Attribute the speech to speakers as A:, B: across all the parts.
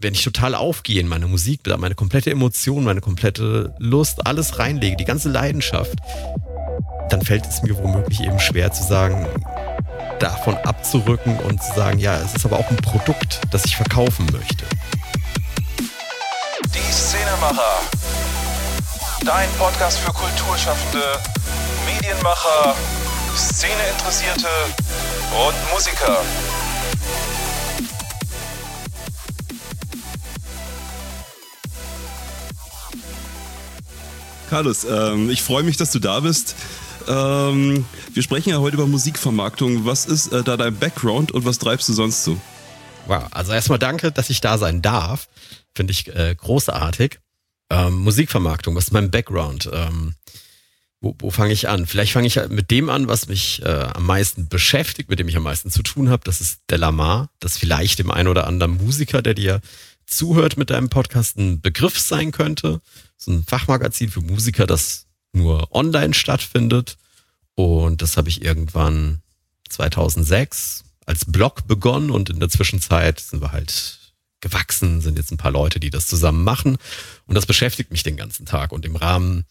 A: wenn ich total aufgehe in meine Musik, da meine komplette Emotion, meine komplette Lust, alles reinlege, die ganze Leidenschaft, dann fällt es mir womöglich eben schwer zu sagen, davon abzurücken und zu sagen, ja, es ist aber auch ein Produkt, das ich verkaufen möchte.
B: Die Szenemacher. Dein Podcast für Kulturschaffende, Medienmacher, Szeneinteressierte und Musiker.
C: Carlos, ich freue mich, dass du da bist. Wir sprechen ja heute über Musikvermarktung. Was ist da dein Background und was treibst du sonst so?
A: Wow, also erstmal danke, dass ich da sein darf. Finde ich großartig. Musikvermarktung, was ist mein Background? Wo fange ich an? Vielleicht fange ich mit dem an, was mich am meisten beschäftigt, mit dem ich am meisten zu tun habe. Das ist Delamar. Das vielleicht dem einen oder anderen Musiker, der dir zuhört mit deinem Podcast, ein Begriff sein könnte. So ein Fachmagazin für Musiker, das nur online stattfindet. Und das habe ich irgendwann 2006 als Blog begonnen und in der Zwischenzeit sind wir halt gewachsen, sind jetzt ein paar Leute, die das zusammen machen. Und das beschäftigt mich den ganzen Tag. Und im Rahmen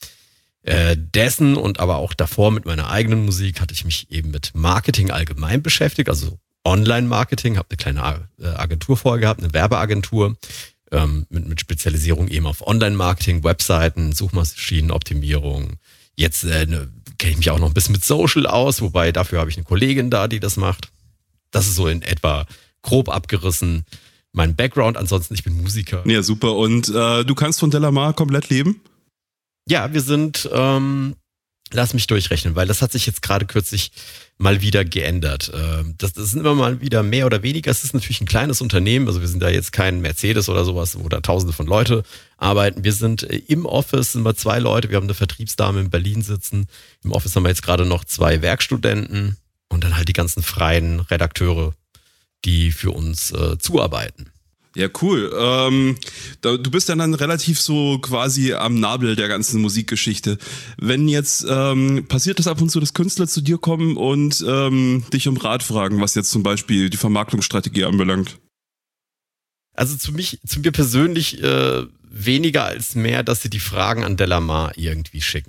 A: dessen und aber auch davor mit meiner eigenen Musik hatte ich mich eben mit Marketing allgemein beschäftigt, also Online-Marketing, habe eine kleine Agentur vorher gehabt, eine Werbeagentur mit Spezialisierung eben auf Online-Marketing, Webseiten, Suchmaschinenoptimierung. Jetzt kenne ich mich auch noch ein bisschen mit Social aus, wobei dafür habe ich eine Kollegin da, die das macht. Das ist so in etwa grob abgerissen mein Background. Ansonsten, ich bin Musiker.
C: Ja, super. Und du kannst von Delamar komplett leben?
A: Ja, wir sind, lass mich durchrechnen, weil das hat sich jetzt gerade kürzlich mal wieder geändert. Das sind immer mal wieder mehr oder weniger. Es ist natürlich ein kleines Unternehmen, also wir sind da jetzt kein Mercedes oder sowas, wo da tausende von Leute arbeiten. Wir sind im Office, sind wir 2 Leute, wir haben eine Vertriebsdame in Berlin sitzen. Im Office haben wir jetzt gerade noch 2 Werkstudenten und dann halt die ganzen freien Redakteure, die für uns zuarbeiten.
C: Ja, cool. Du bist ja dann relativ so quasi am Nabel der ganzen Musikgeschichte. Wenn jetzt passiert es ab und zu, dass Künstler zu dir kommen und dich um Rat fragen, was jetzt zum Beispiel die Vermarktungsstrategie anbelangt?
A: Also zu mir persönlich weniger als mehr, dass sie die Fragen an Delamar irgendwie schicken.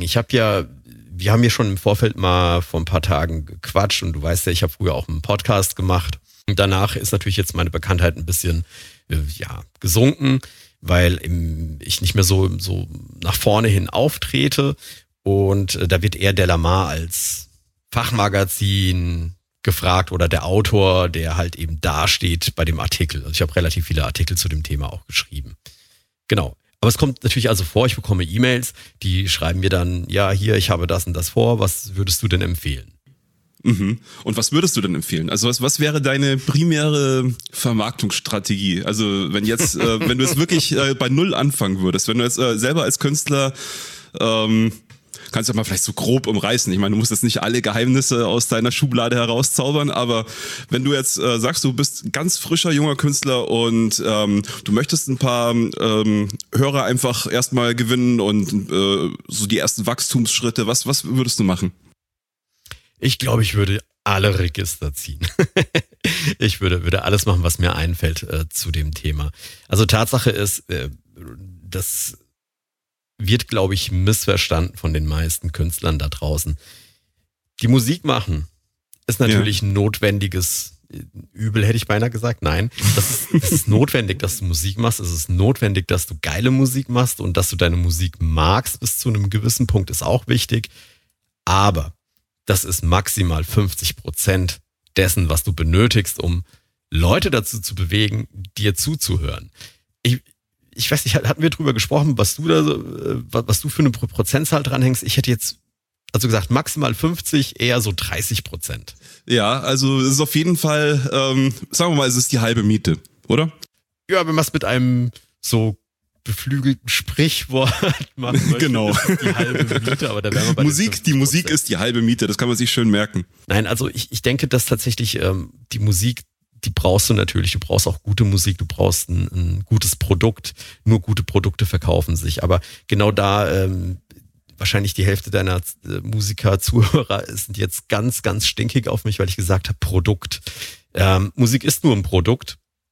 A: Wir haben hier schon im Vorfeld mal vor ein paar Tagen gequatscht und du weißt ja, ich habe früher auch einen Podcast gemacht. Und danach ist natürlich jetzt meine Bekanntheit ein bisschen gesunken, weil ich nicht mehr so nach vorne hin auftrete und da wird eher Delamar als Fachmagazin gefragt oder der Autor, der halt eben dasteht bei dem Artikel. Also ich habe relativ viele Artikel zu dem Thema auch geschrieben. Genau. Aber es kommt natürlich also vor, ich bekomme E-Mails, die schreiben mir dann, ja, hier, ich habe das und das vor, was würdest du denn empfehlen?
C: Mhm. Und was würdest du denn empfehlen? Also was wäre deine primäre Vermarktungsstrategie? Also wenn du jetzt wirklich bei Null anfangen würdest, wenn du jetzt selber als Künstler kannst du ja mal vielleicht so grob umreißen. Ich meine, du musst jetzt nicht alle Geheimnisse aus deiner Schublade herauszaubern, aber wenn du jetzt sagst, du bist ganz frischer junger Künstler und du möchtest ein paar Hörer einfach erstmal gewinnen und so die ersten Wachstumsschritte, was würdest du machen?
A: Ich glaube, ich würde alle Register ziehen. Ich würde alles machen, was mir einfällt zu dem Thema. Also Tatsache ist, das wird, glaube ich, missverstanden von den meisten Künstlern da draußen. Die Musik machen ist natürlich ein notwendiges Übel, hätte ich beinahe gesagt. Nein, es ist notwendig, dass du Musik machst. Es ist notwendig, dass du geile Musik machst und dass du deine Musik magst bis zu einem gewissen Punkt ist auch wichtig. Aber das ist maximal 50% dessen, was du benötigst, um Leute dazu zu bewegen, dir zuzuhören. Ich weiß nicht, hatten wir drüber gesprochen, was du für eine Prozentzahl dranhängst? Ich hätte jetzt also gesagt maximal 50, eher so 30%.
C: Ja, also es ist auf jeden Fall, sagen wir mal, es ist die halbe Miete, oder?
A: Ja, wenn man es mit einem so beflügelten Sprichwort machen möchte,
C: genau.
A: Ist die halbe Miete, aber da wären wir bei
C: die Musik ist die halbe Miete, das kann man sich schön merken.
A: Nein, also ich denke, dass tatsächlich die Musik, die brauchst du natürlich, du brauchst auch gute Musik, du brauchst ein gutes Produkt, nur gute Produkte verkaufen sich, aber genau da wahrscheinlich die Hälfte deiner Musiker, Zuhörer sind jetzt ganz, ganz stinkig auf mich, weil ich gesagt habe, Produkt. Musik ist nur ein Produkt.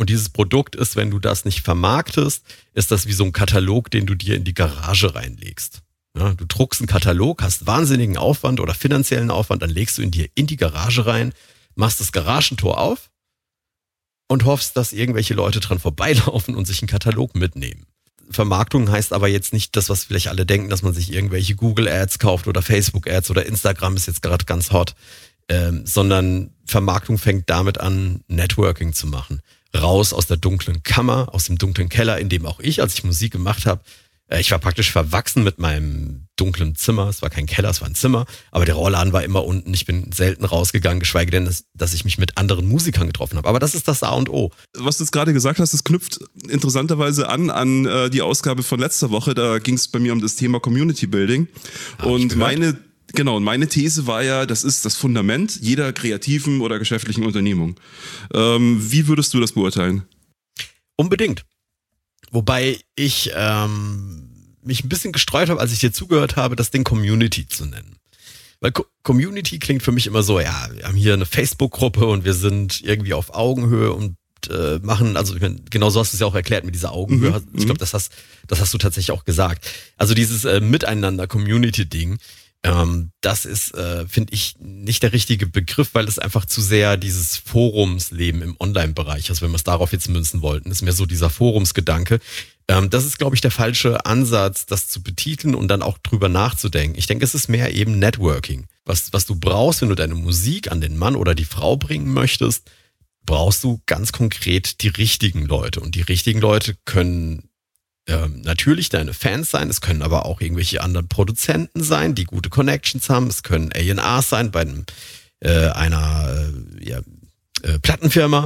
A: Und dieses Produkt ist, wenn du das nicht vermarktest, ist das wie so ein Katalog, den du dir in die Garage reinlegst. Ja, du druckst einen Katalog, hast wahnsinnigen Aufwand oder finanziellen Aufwand, dann legst du ihn dir in die Garage rein, machst das Garagentor auf und hoffst, dass irgendwelche Leute dran vorbeilaufen und sich einen Katalog mitnehmen. Vermarktung heißt aber jetzt nicht das, was vielleicht alle denken, dass man sich irgendwelche Google-Ads kauft oder Facebook-Ads oder Instagram ist jetzt gerade ganz hot, sondern Vermarktung fängt damit an, Networking zu machen. Raus aus der dunklen Kammer, aus dem dunklen Keller, in dem auch ich, als ich Musik gemacht habe, ich war praktisch verwachsen mit meinem dunklen Zimmer. Es war kein Keller, es war ein Zimmer. Aber der Rollladen war immer unten. Ich bin selten rausgegangen, geschweige denn, dass ich mich mit anderen Musikern getroffen habe. Aber das ist das A und O.
C: Was du jetzt gerade gesagt hast, das knüpft interessanterweise an die Ausgabe von letzter Woche. Da ging es bei mir um das Thema Community Building. Und meine These war ja, das ist das Fundament jeder kreativen oder geschäftlichen Unternehmung. Wie würdest du das beurteilen?
A: Unbedingt. Wobei ich mich ein bisschen gestreut habe, als ich dir zugehört habe, das Ding Community zu nennen. Weil Community klingt für mich immer so, ja, wir haben hier eine Facebook-Gruppe und wir sind irgendwie auf Augenhöhe und machen, also ich meine, genau so hast du es ja auch erklärt mit dieser Augenhöhe. Ich glaube, das hast du tatsächlich auch gesagt. Also dieses Miteinander-Community-Ding, das ist, finde ich, nicht der richtige Begriff, weil es einfach zu sehr dieses Forumsleben im Online-Bereich, also wenn wir es darauf jetzt münzen wollten, ist mehr so dieser Forumsgedanke. Das ist, glaube ich, der falsche Ansatz, das zu betiteln und dann auch drüber nachzudenken. Ich denke, es ist mehr eben Networking. Was du brauchst, wenn du deine Musik an den Mann oder die Frau bringen möchtest, brauchst du ganz konkret die richtigen Leute. Und die richtigen Leute können natürlich deine Fans sein, es können aber auch irgendwelche anderen Produzenten sein, die gute Connections haben, es können A&Rs sein bei einer Plattenfirma,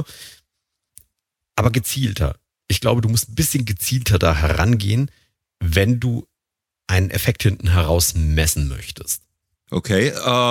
A: aber gezielter. Ich glaube, du musst ein bisschen gezielter da herangehen, wenn du einen Effekt hinten heraus messen möchtest.
C: Okay,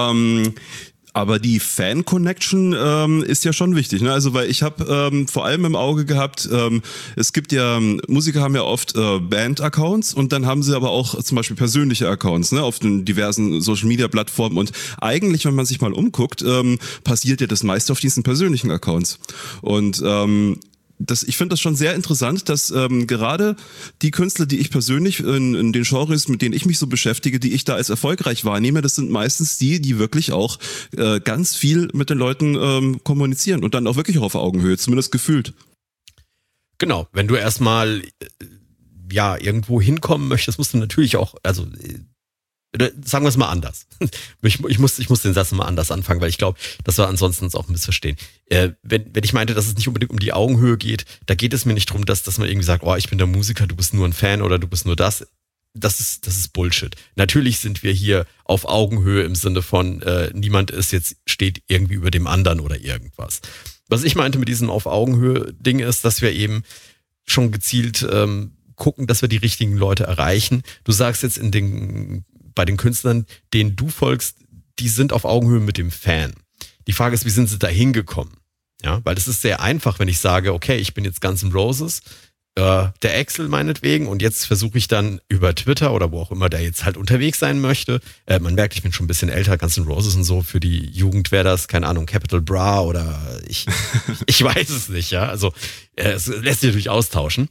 C: aber die Fan-Connection ist ja schon wichtig, ne? Also weil ich habe vor allem im Auge gehabt, es gibt ja, Musiker haben ja oft Band-Accounts und dann haben sie aber auch zum Beispiel persönliche Accounts, ne, auf den diversen Social-Media-Plattformen und eigentlich, wenn man sich mal umguckt, passiert ja das meiste auf diesen persönlichen Accounts und ich finde das schon sehr interessant, dass gerade die Künstler, die ich persönlich in den Genres, mit denen ich mich so beschäftige, die ich da als erfolgreich wahrnehme, das sind meistens die wirklich auch ganz viel mit den Leuten kommunizieren und dann auch wirklich auf Augenhöhe, zumindest gefühlt.
A: Genau, wenn du erstmal irgendwo hinkommen möchtest, musst du natürlich auch, also sagen wir es mal anders. Ich muss den Satz mal anders anfangen, weil ich glaube, das war ansonsten auch ein Missverstehen. Wenn ich meinte, dass es nicht unbedingt um die Augenhöhe geht, da geht es mir nicht darum, dass man irgendwie sagt, oh, ich bin der Musiker, du bist nur ein Fan oder du bist nur das. Das ist Bullshit. Natürlich sind wir hier auf Augenhöhe im Sinne von, niemand steht irgendwie über dem anderen oder irgendwas. Was ich meinte mit diesem auf Augenhöhe Ding ist, dass wir eben schon gezielt gucken, dass wir die richtigen Leute erreichen. Du sagst jetzt bei den Künstlern, denen du folgst, die sind auf Augenhöhe mit dem Fan. Die Frage ist, wie sind sie da hingekommen? Ja, weil es ist sehr einfach, wenn ich sage, okay, ich bin jetzt Guns N' Roses, der Axl meinetwegen und jetzt versuche ich dann über Twitter oder wo auch immer der jetzt halt unterwegs sein möchte. Man merkt, ich bin schon ein bisschen älter, Guns N' Roses und so, für die Jugend wäre das, keine Ahnung, Capital Bra oder ich weiß es nicht, ja. Also es lässt sich natürlich austauschen.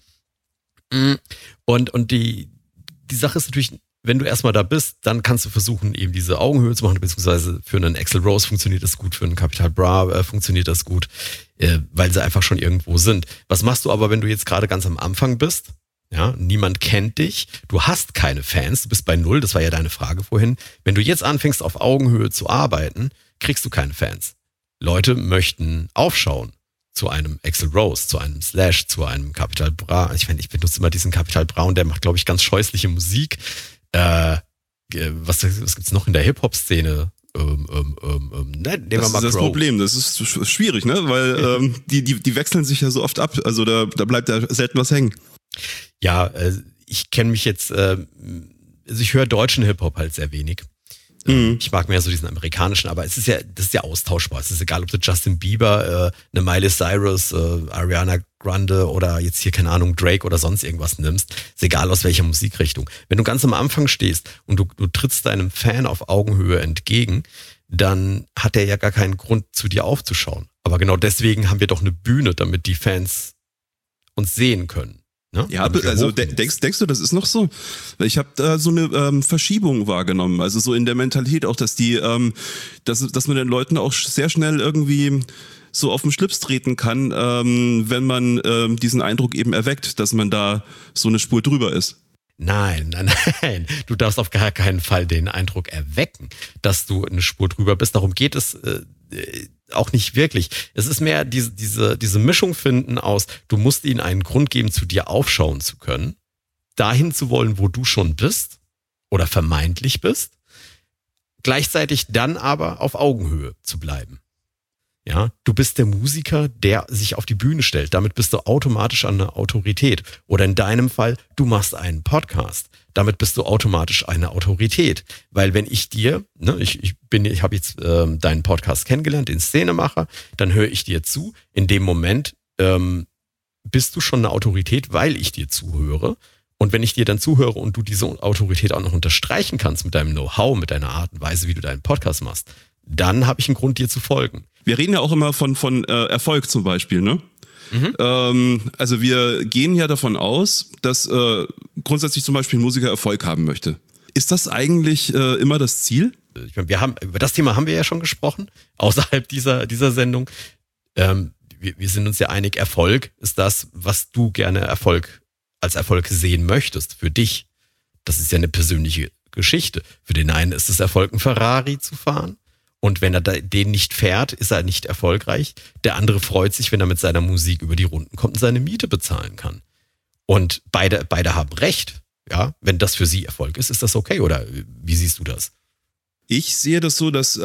A: Und die Sache ist natürlich, wenn du erstmal da bist, dann kannst du versuchen, eben diese Augenhöhe zu machen, beziehungsweise für einen Axl Rose funktioniert das gut, für einen Capital Bra funktioniert das gut, weil sie einfach schon irgendwo sind. Was machst du aber, wenn du jetzt gerade ganz am Anfang bist? Ja, niemand kennt dich, du hast keine Fans, du bist bei null, das war ja deine Frage vorhin. Wenn du jetzt anfängst, auf Augenhöhe zu arbeiten, kriegst du keine Fans. Leute möchten aufschauen zu einem Axl Rose, zu einem Slash, zu einem Capital Bra. Ich benutze immer diesen Capital Bra und der macht, glaube ich, ganz scheußliche Musik. Was gibt's noch in der Hip-Hop-Szene? Nehmen wir mal
C: das Problem, das ist schwierig, ne? Weil die wechseln sich ja so oft ab, also da bleibt ja selten was hängen.
A: Ja, ich kenne mich jetzt, also ich höre deutschen Hip-Hop halt sehr wenig. Ich mag mehr so diesen amerikanischen, aber das ist ja austauschbar. Es ist egal, ob du Justin Bieber, eine Miley Cyrus, Ariana Grande oder jetzt hier, keine Ahnung, Drake oder sonst irgendwas nimmst. Ist egal, aus welcher Musikrichtung. Wenn du ganz am Anfang stehst und du trittst deinem Fan auf Augenhöhe entgegen, dann hat er ja gar keinen Grund, zu dir aufzuschauen. Aber genau deswegen haben wir doch eine Bühne, damit die Fans uns sehen können. Ne?
C: Ja, also denkst du, das ist noch so? Ich habe da so eine Verschiebung wahrgenommen, also so in der Mentalität auch, dass dass man den Leuten auch sehr schnell irgendwie so auf den Schlips treten kann, wenn man diesen Eindruck eben erweckt, dass man da so eine Spur drüber ist.
A: Nein. Du darfst auf gar keinen Fall den Eindruck erwecken, dass du eine Spur drüber bist. Darum geht es auch nicht wirklich. Es ist mehr diese Mischung finden aus, du musst ihnen einen Grund geben, zu dir aufschauen zu können, dahin zu wollen, wo du schon bist oder vermeintlich bist, gleichzeitig dann aber auf Augenhöhe zu bleiben. Ja, du bist der Musiker, der sich auf die Bühne stellt. Damit bist du automatisch eine Autorität. Oder in deinem Fall, du machst einen Podcast. Damit bist du automatisch eine Autorität. Weil wenn ich dir, ich habe jetzt deinen Podcast kennengelernt, den Szenemacher, dann höre ich dir zu. In dem Moment bist du schon eine Autorität, weil ich dir zuhöre. Und wenn ich dir dann zuhöre und du diese Autorität auch noch unterstreichen kannst mit deinem Know-how, mit deiner Art und Weise, wie du deinen Podcast machst, dann habe ich einen Grund, dir zu folgen.
C: Wir reden ja auch immer von Erfolg zum Beispiel, ne? Also wir gehen ja davon aus, dass grundsätzlich zum Beispiel ein Musiker Erfolg haben möchte. Ist das eigentlich immer das Ziel?
A: Ich meine, über das Thema haben wir ja schon gesprochen, außerhalb dieser Sendung. Wir sind uns ja einig, Erfolg ist das, was du gerne als Erfolg sehen möchtest für dich. Das ist ja eine persönliche Geschichte. Für den einen ist es Erfolg, einen Ferrari zu fahren. Und wenn er den nicht fährt, ist er nicht erfolgreich. Der andere freut sich, wenn er mit seiner Musik über die Runden kommt und seine Miete bezahlen kann. Und beide haben recht. Ja, wenn das für sie Erfolg ist das okay? Oder wie siehst du das?
C: Ich sehe das so, dass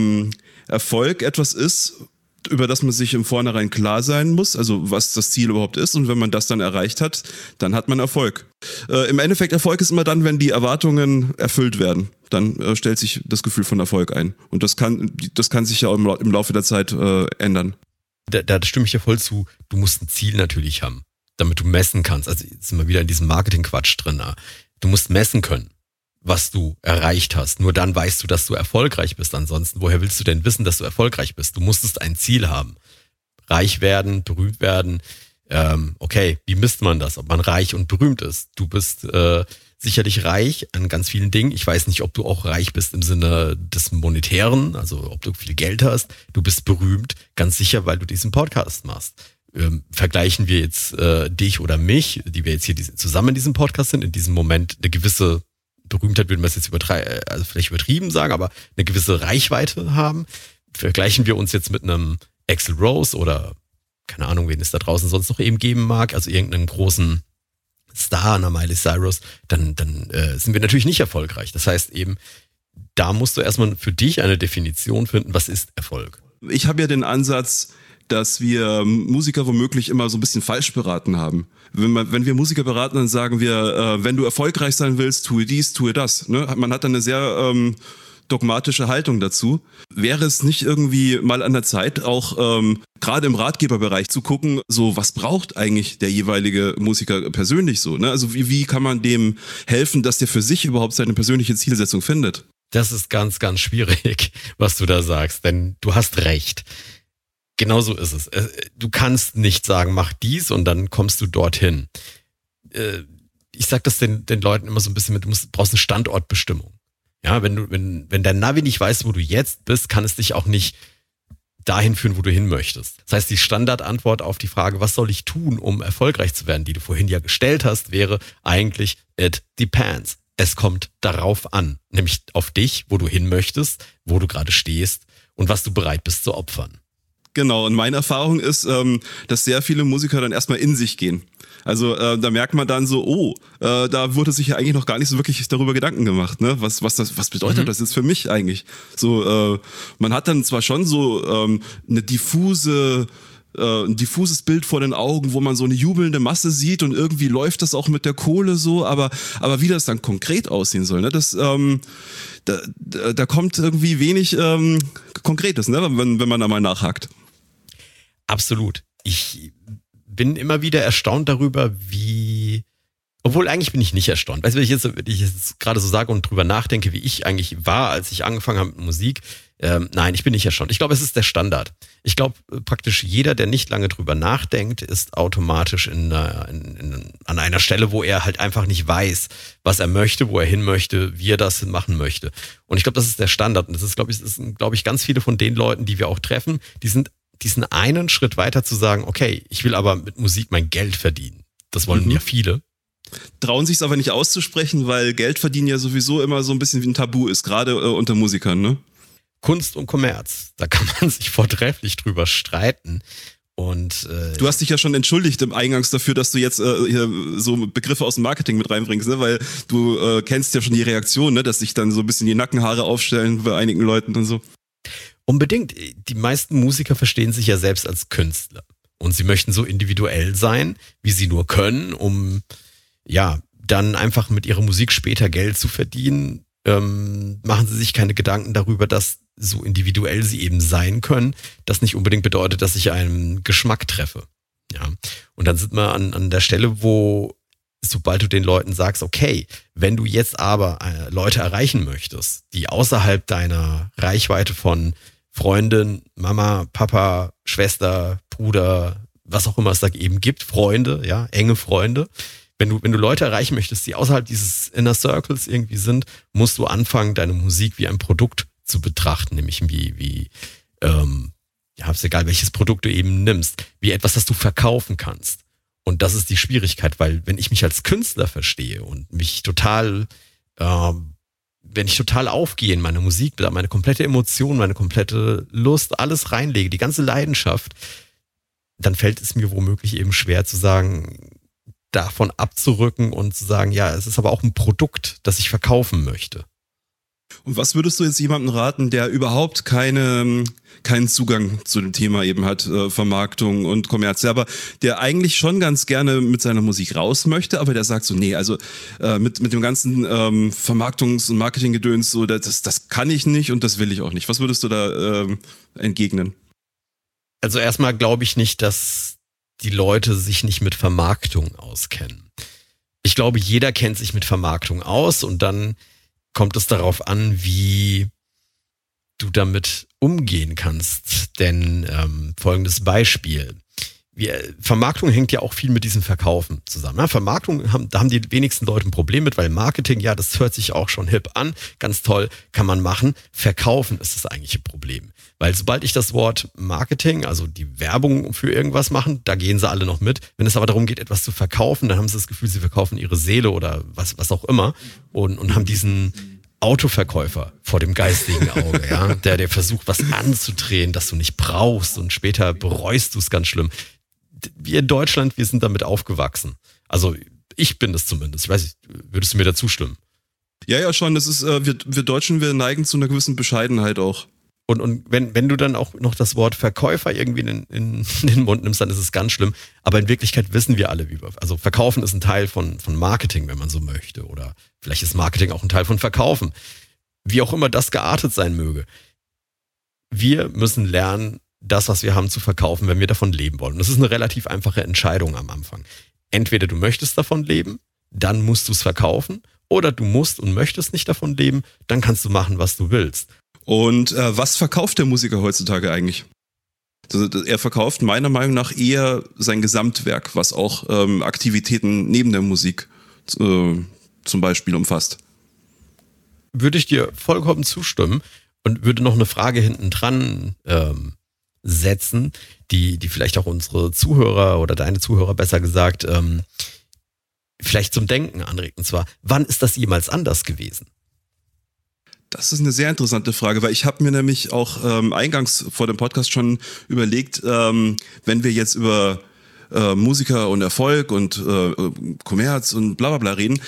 C: Erfolg etwas ist, über das man sich im Vornherein klar sein muss, also was das Ziel überhaupt ist. Und wenn man das dann erreicht hat, dann hat man Erfolg. Im Endeffekt, Erfolg ist immer dann, wenn die Erwartungen erfüllt werden. Dann stellt sich das Gefühl von Erfolg ein. Und das kann sich ja im Laufe der Zeit ändern.
A: Da stimme ich ja voll zu. Du musst ein Ziel natürlich haben, damit du messen kannst. Also jetzt sind wir wieder in diesem Marketing-Quatsch drin. Du musst messen können, was du erreicht hast. Nur dann weißt du, dass du erfolgreich bist. Ansonsten, woher willst du denn wissen, dass du erfolgreich bist? Du musstest ein Ziel haben. Reich werden, berühmt werden. Okay, wie misst man das? Ob man reich und berühmt ist? Du bist sicherlich reich an ganz vielen Dingen. Ich weiß nicht, ob du auch reich bist im Sinne des Monetären, also ob du viel Geld hast. Du bist berühmt, ganz sicher, weil du diesen Podcast machst. Vergleichen wir jetzt dich oder mich, die wir jetzt hier zusammen in diesem Podcast sind, in diesem Moment eine gewisse Berühmtheit, würden wir es jetzt vielleicht übertrieben sagen, aber eine gewisse Reichweite haben. Vergleichen wir uns jetzt mit einem Axl Rose oder keine Ahnung, wen es da draußen sonst noch eben geben mag, also irgendeinen großen Star, einer Miley Cyrus, dann sind wir natürlich nicht erfolgreich. Das heißt eben, da musst du erstmal für dich eine Definition finden, was ist Erfolg?
C: Ich habe ja den Ansatz, dass wir Musiker womöglich immer so ein bisschen falsch beraten haben. Wenn wir Musiker beraten, dann sagen wir, wenn du erfolgreich sein willst, tue dies, tue das. Ne? Man hat dann eine sehr dogmatische Haltung dazu. Wäre es nicht irgendwie mal an der Zeit, auch gerade im Ratgeberbereich zu gucken, so was braucht eigentlich der jeweilige Musiker persönlich so? Ne? Also wie kann man dem helfen, dass der für sich überhaupt seine persönliche Zielsetzung findet?
A: Das ist ganz, ganz schwierig, was du da sagst, denn du hast recht. Genau so ist es. Du kannst nicht sagen, mach dies und dann kommst du dorthin. Ich sag das den Leuten immer so ein bisschen mit, du brauchst eine Standortbestimmung. Ja, wenn dein Navi nicht weiß, wo du jetzt bist, kann es dich auch nicht dahin führen, wo du hin möchtest. Das heißt, die Standardantwort auf die Frage, was soll ich tun, um erfolgreich zu werden, die du vorhin ja gestellt hast, wäre eigentlich, it depends. Es kommt darauf an, nämlich auf dich, wo du hin möchtest, wo du gerade stehst und was du bereit bist zu opfern.
C: Genau, und meine Erfahrung ist, dass sehr viele Musiker dann erstmal in sich gehen. Also da merkt man dann so, da wurde sich ja eigentlich noch gar nicht so wirklich darüber Gedanken gemacht, ne? Was bedeutet das jetzt für mich eigentlich? So, man hat dann zwar schon so ein diffuses Bild vor den Augen, wo man so eine jubelnde Masse sieht und irgendwie läuft das auch mit der Kohle so, aber wie das dann konkret aussehen soll, ne? Das da kommt irgendwie wenig Konkretes, ne? Wenn man da mal nachhakt.
A: Absolut. Ich bin immer wieder erstaunt darüber, wie Obwohl eigentlich bin ich nicht erstaunt. Weißt du, wenn ich jetzt gerade so sage und drüber nachdenke, wie ich eigentlich war, als ich angefangen habe mit Musik, nein, ich bin nicht erstaunt. Ich glaube, es ist der Standard. Ich glaube, praktisch jeder, der nicht lange drüber nachdenkt, ist automatisch an einer Stelle, wo er halt einfach nicht weiß, was er möchte, wo er hin möchte, wie er das machen möchte. Und ich glaube, das ist der Standard. Und das sind, glaube ich, ganz viele von den Leuten, die wir auch treffen, die sind einen Schritt weiter zu sagen, okay, ich will aber mit Musik mein Geld verdienen. Das wollen ja viele.
C: Trauen sich es aber nicht auszusprechen, weil Geld verdienen ja sowieso immer so ein bisschen wie ein Tabu ist, gerade unter Musikern, ne?
A: Kunst und Kommerz, da kann man sich vortrefflich drüber streiten. Und
C: du hast dich ja schon entschuldigt im Eingangs dafür, dass du jetzt hier so Begriffe aus dem Marketing mit reinbringst, ne? Weil du kennst ja schon die Reaktion, ne? Dass sich dann so ein bisschen die Nackenhaare aufstellen bei einigen Leuten und so.
A: Unbedingt. Die meisten Musiker verstehen sich ja selbst als Künstler. Und sie möchten so individuell sein, wie sie nur können, um ja dann einfach mit ihrer Musik später Geld zu verdienen. Machen sie sich keine Gedanken darüber, dass so individuell sie eben sein können, das nicht unbedingt bedeutet, dass ich einen Geschmack treffe. Ja. Und dann sind wir an der Stelle, wo, sobald du den Leuten sagst, okay, wenn du jetzt aber Leute erreichen möchtest, die außerhalb deiner Reichweite von Freundin, Mama, Papa, Schwester, Bruder, was auch immer es da eben gibt, Freunde, ja, enge Freunde, wenn du Leute erreichen möchtest, die außerhalb dieses Inner Circles irgendwie sind, musst du anfangen, deine Musik wie ein Produkt zu betrachten, nämlich ja, ist egal, welches Produkt du eben nimmst, wie etwas, das du verkaufen kannst. Und das ist die Schwierigkeit, weil wenn ich mich als Künstler verstehe und mich total, wenn ich total aufgehe in meine Musik, meine komplette Emotion, meine komplette Lust, alles reinlege, die ganze Leidenschaft, dann fällt es mir womöglich eben schwer zu sagen, davon abzurücken und zu sagen, ja, es ist aber auch ein Produkt, das ich verkaufen möchte.
C: Und was würdest du jetzt jemandem raten, der überhaupt keinen Zugang zu dem Thema eben hat, Vermarktung und Kommerz, aber der eigentlich schon ganz gerne mit seiner Musik raus möchte, aber der sagt so, nee, also mit dem ganzen Vermarktungs- und Marketinggedöns, so, das kann ich nicht und das will ich auch nicht. Was würdest du da entgegnen?
A: Also erstmal glaube ich nicht, dass die Leute sich nicht mit Vermarktung auskennen. Ich glaube, jeder kennt sich mit Vermarktung aus und dann kommt es darauf an, wie du damit umgehen kannst. Denn folgendes Beispiel. Vermarktung hängt ja auch viel mit diesem Verkaufen zusammen. Ja, Vermarktung, da haben die wenigsten Leute ein Problem mit, weil Marketing, ja, das hört sich auch schon hip an, ganz toll, kann man machen. Verkaufen ist das eigentliche Problem. Weil sobald ich das Wort Marketing, also die Werbung für irgendwas machen, da gehen sie alle noch mit. Wenn es aber darum geht, etwas zu verkaufen, dann haben sie das Gefühl, sie verkaufen ihre Seele oder was auch immer und haben diesen Autoverkäufer vor dem geistigen Auge, ja, der versucht, was anzudrehen, das du nicht brauchst und später bereust du es ganz schlimm. Wir in Deutschland, wir sind damit aufgewachsen. Also ich bin das zumindest. Ich weiß nicht, würdest du mir dazu stimmen?
C: Ja, schon. Das ist, wir Deutschen, wir neigen zu einer gewissen Bescheidenheit auch.
A: Und wenn du dann auch noch das Wort Verkäufer irgendwie in den Mund nimmst, dann ist es ganz schlimm. Aber in Wirklichkeit wissen wir alle, also Verkaufen ist ein Teil von Marketing, wenn man so möchte. Oder vielleicht ist Marketing auch ein Teil von Verkaufen. Wie auch immer das geartet sein möge. Wir müssen lernen, das, was wir haben, zu verkaufen, wenn wir davon leben wollen. Und das ist eine relativ einfache Entscheidung am Anfang. Entweder du möchtest davon leben, dann musst du es verkaufen, oder du musst und möchtest nicht davon leben, dann kannst du machen, was du willst.
C: Und was verkauft der Musiker heutzutage eigentlich? Also, er verkauft meiner Meinung nach eher sein Gesamtwerk, was auch Aktivitäten neben der Musik zum Beispiel umfasst.
A: Würde ich dir vollkommen zustimmen und würde noch eine Frage hinten dran setzen, die vielleicht auch unsere Zuhörer oder deine Zuhörer besser gesagt vielleicht zum Denken anregt. Und zwar, wann ist das jemals anders gewesen?
C: Das ist eine sehr interessante Frage, weil ich habe mir nämlich auch eingangs vor dem Podcast schon überlegt, wenn wir jetzt über Musiker und Erfolg und Kommerz und bla bla bla reden,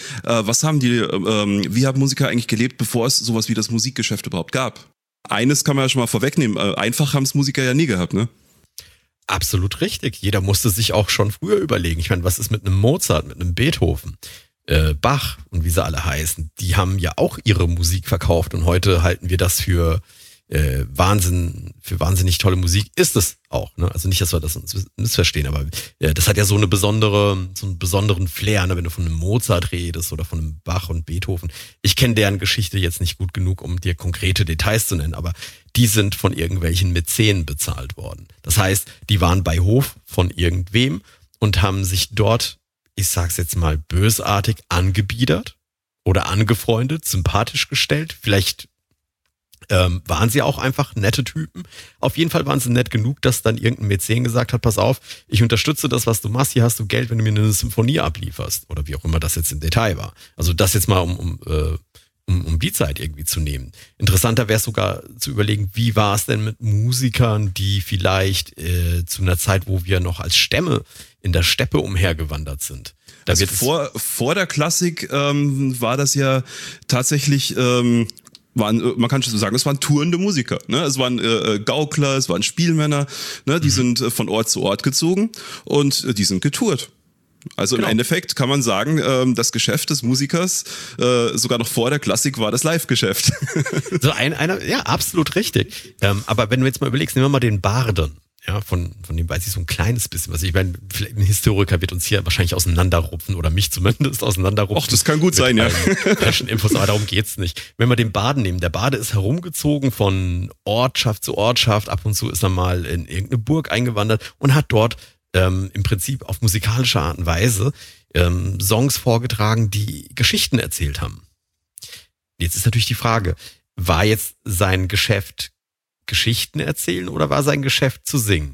C: wie haben Musiker eigentlich gelebt, bevor es sowas wie das Musikgeschäft überhaupt gab? Eines kann man ja schon mal vorwegnehmen, einfach haben es Musiker ja nie gehabt, ne?
A: Absolut richtig. Jeder musste sich auch schon früher überlegen. Ich meine, was ist mit einem Mozart, mit einem Beethoven, Bach und wie sie alle heißen? Die haben ja auch ihre Musik verkauft und heute halten wir das für für wahnsinnig tolle Musik ist es auch. Ne? Also nicht, dass wir das uns missverstehen, aber das hat ja so einen besonderen Flair, ne? Wenn du von einem Mozart redest oder von einem Bach und Beethoven. Ich kenne deren Geschichte jetzt nicht gut genug, um dir konkrete Details zu nennen, aber die sind von irgendwelchen Mäzenen bezahlt worden. Das heißt, die waren bei Hof von irgendwem und haben sich dort, ich sag's jetzt mal bösartig, angebiedert oder angefreundet, sympathisch gestellt, vielleicht waren sie auch einfach nette Typen. Auf jeden Fall waren sie nett genug, dass dann irgendein Mäzen gesagt hat, pass auf, ich unterstütze das, was du machst, hier hast du Geld, wenn du mir eine Symphonie ablieferst. Oder wie auch immer das jetzt im Detail war. Also das jetzt mal um die Zeit irgendwie zu nehmen. Interessanter wäre es sogar zu überlegen, wie war es denn mit Musikern, die vielleicht zu einer Zeit, wo wir noch als Stämme in der Steppe umhergewandert sind. Da
C: also vor der Klassik war das ja tatsächlich... man kann schon sagen, es waren tourende Musiker. Ne? Es waren Gaukler, es waren Spielmänner, ne? Die sind von Ort zu Ort gezogen und die sind getourt. Also im Endeffekt kann man sagen, das Geschäft des Musikers, sogar noch vor der Klassik, war das Live-Geschäft.
A: So ja, absolut richtig. Aber wenn du jetzt mal überlegst, nehmen wir mal den Barden. Ja, von dem weiß ich so ein kleines bisschen was. Ich meine, ein Historiker wird uns hier wahrscheinlich auseinanderrupfen oder mich zumindest auseinanderrupfen.
C: Och, das kann gut sein, ja.
A: Infos, aber darum geht's nicht. Wenn wir den Barden nehmen, der Bade ist herumgezogen von Ortschaft zu Ortschaft. Ab und zu ist er mal in irgendeine Burg eingewandert und hat dort im Prinzip auf musikalische Art und Weise Songs vorgetragen, die Geschichten erzählt haben. Jetzt ist natürlich die Frage, war jetzt sein Geschäft Geschichten erzählen oder war sein Geschäft zu singen?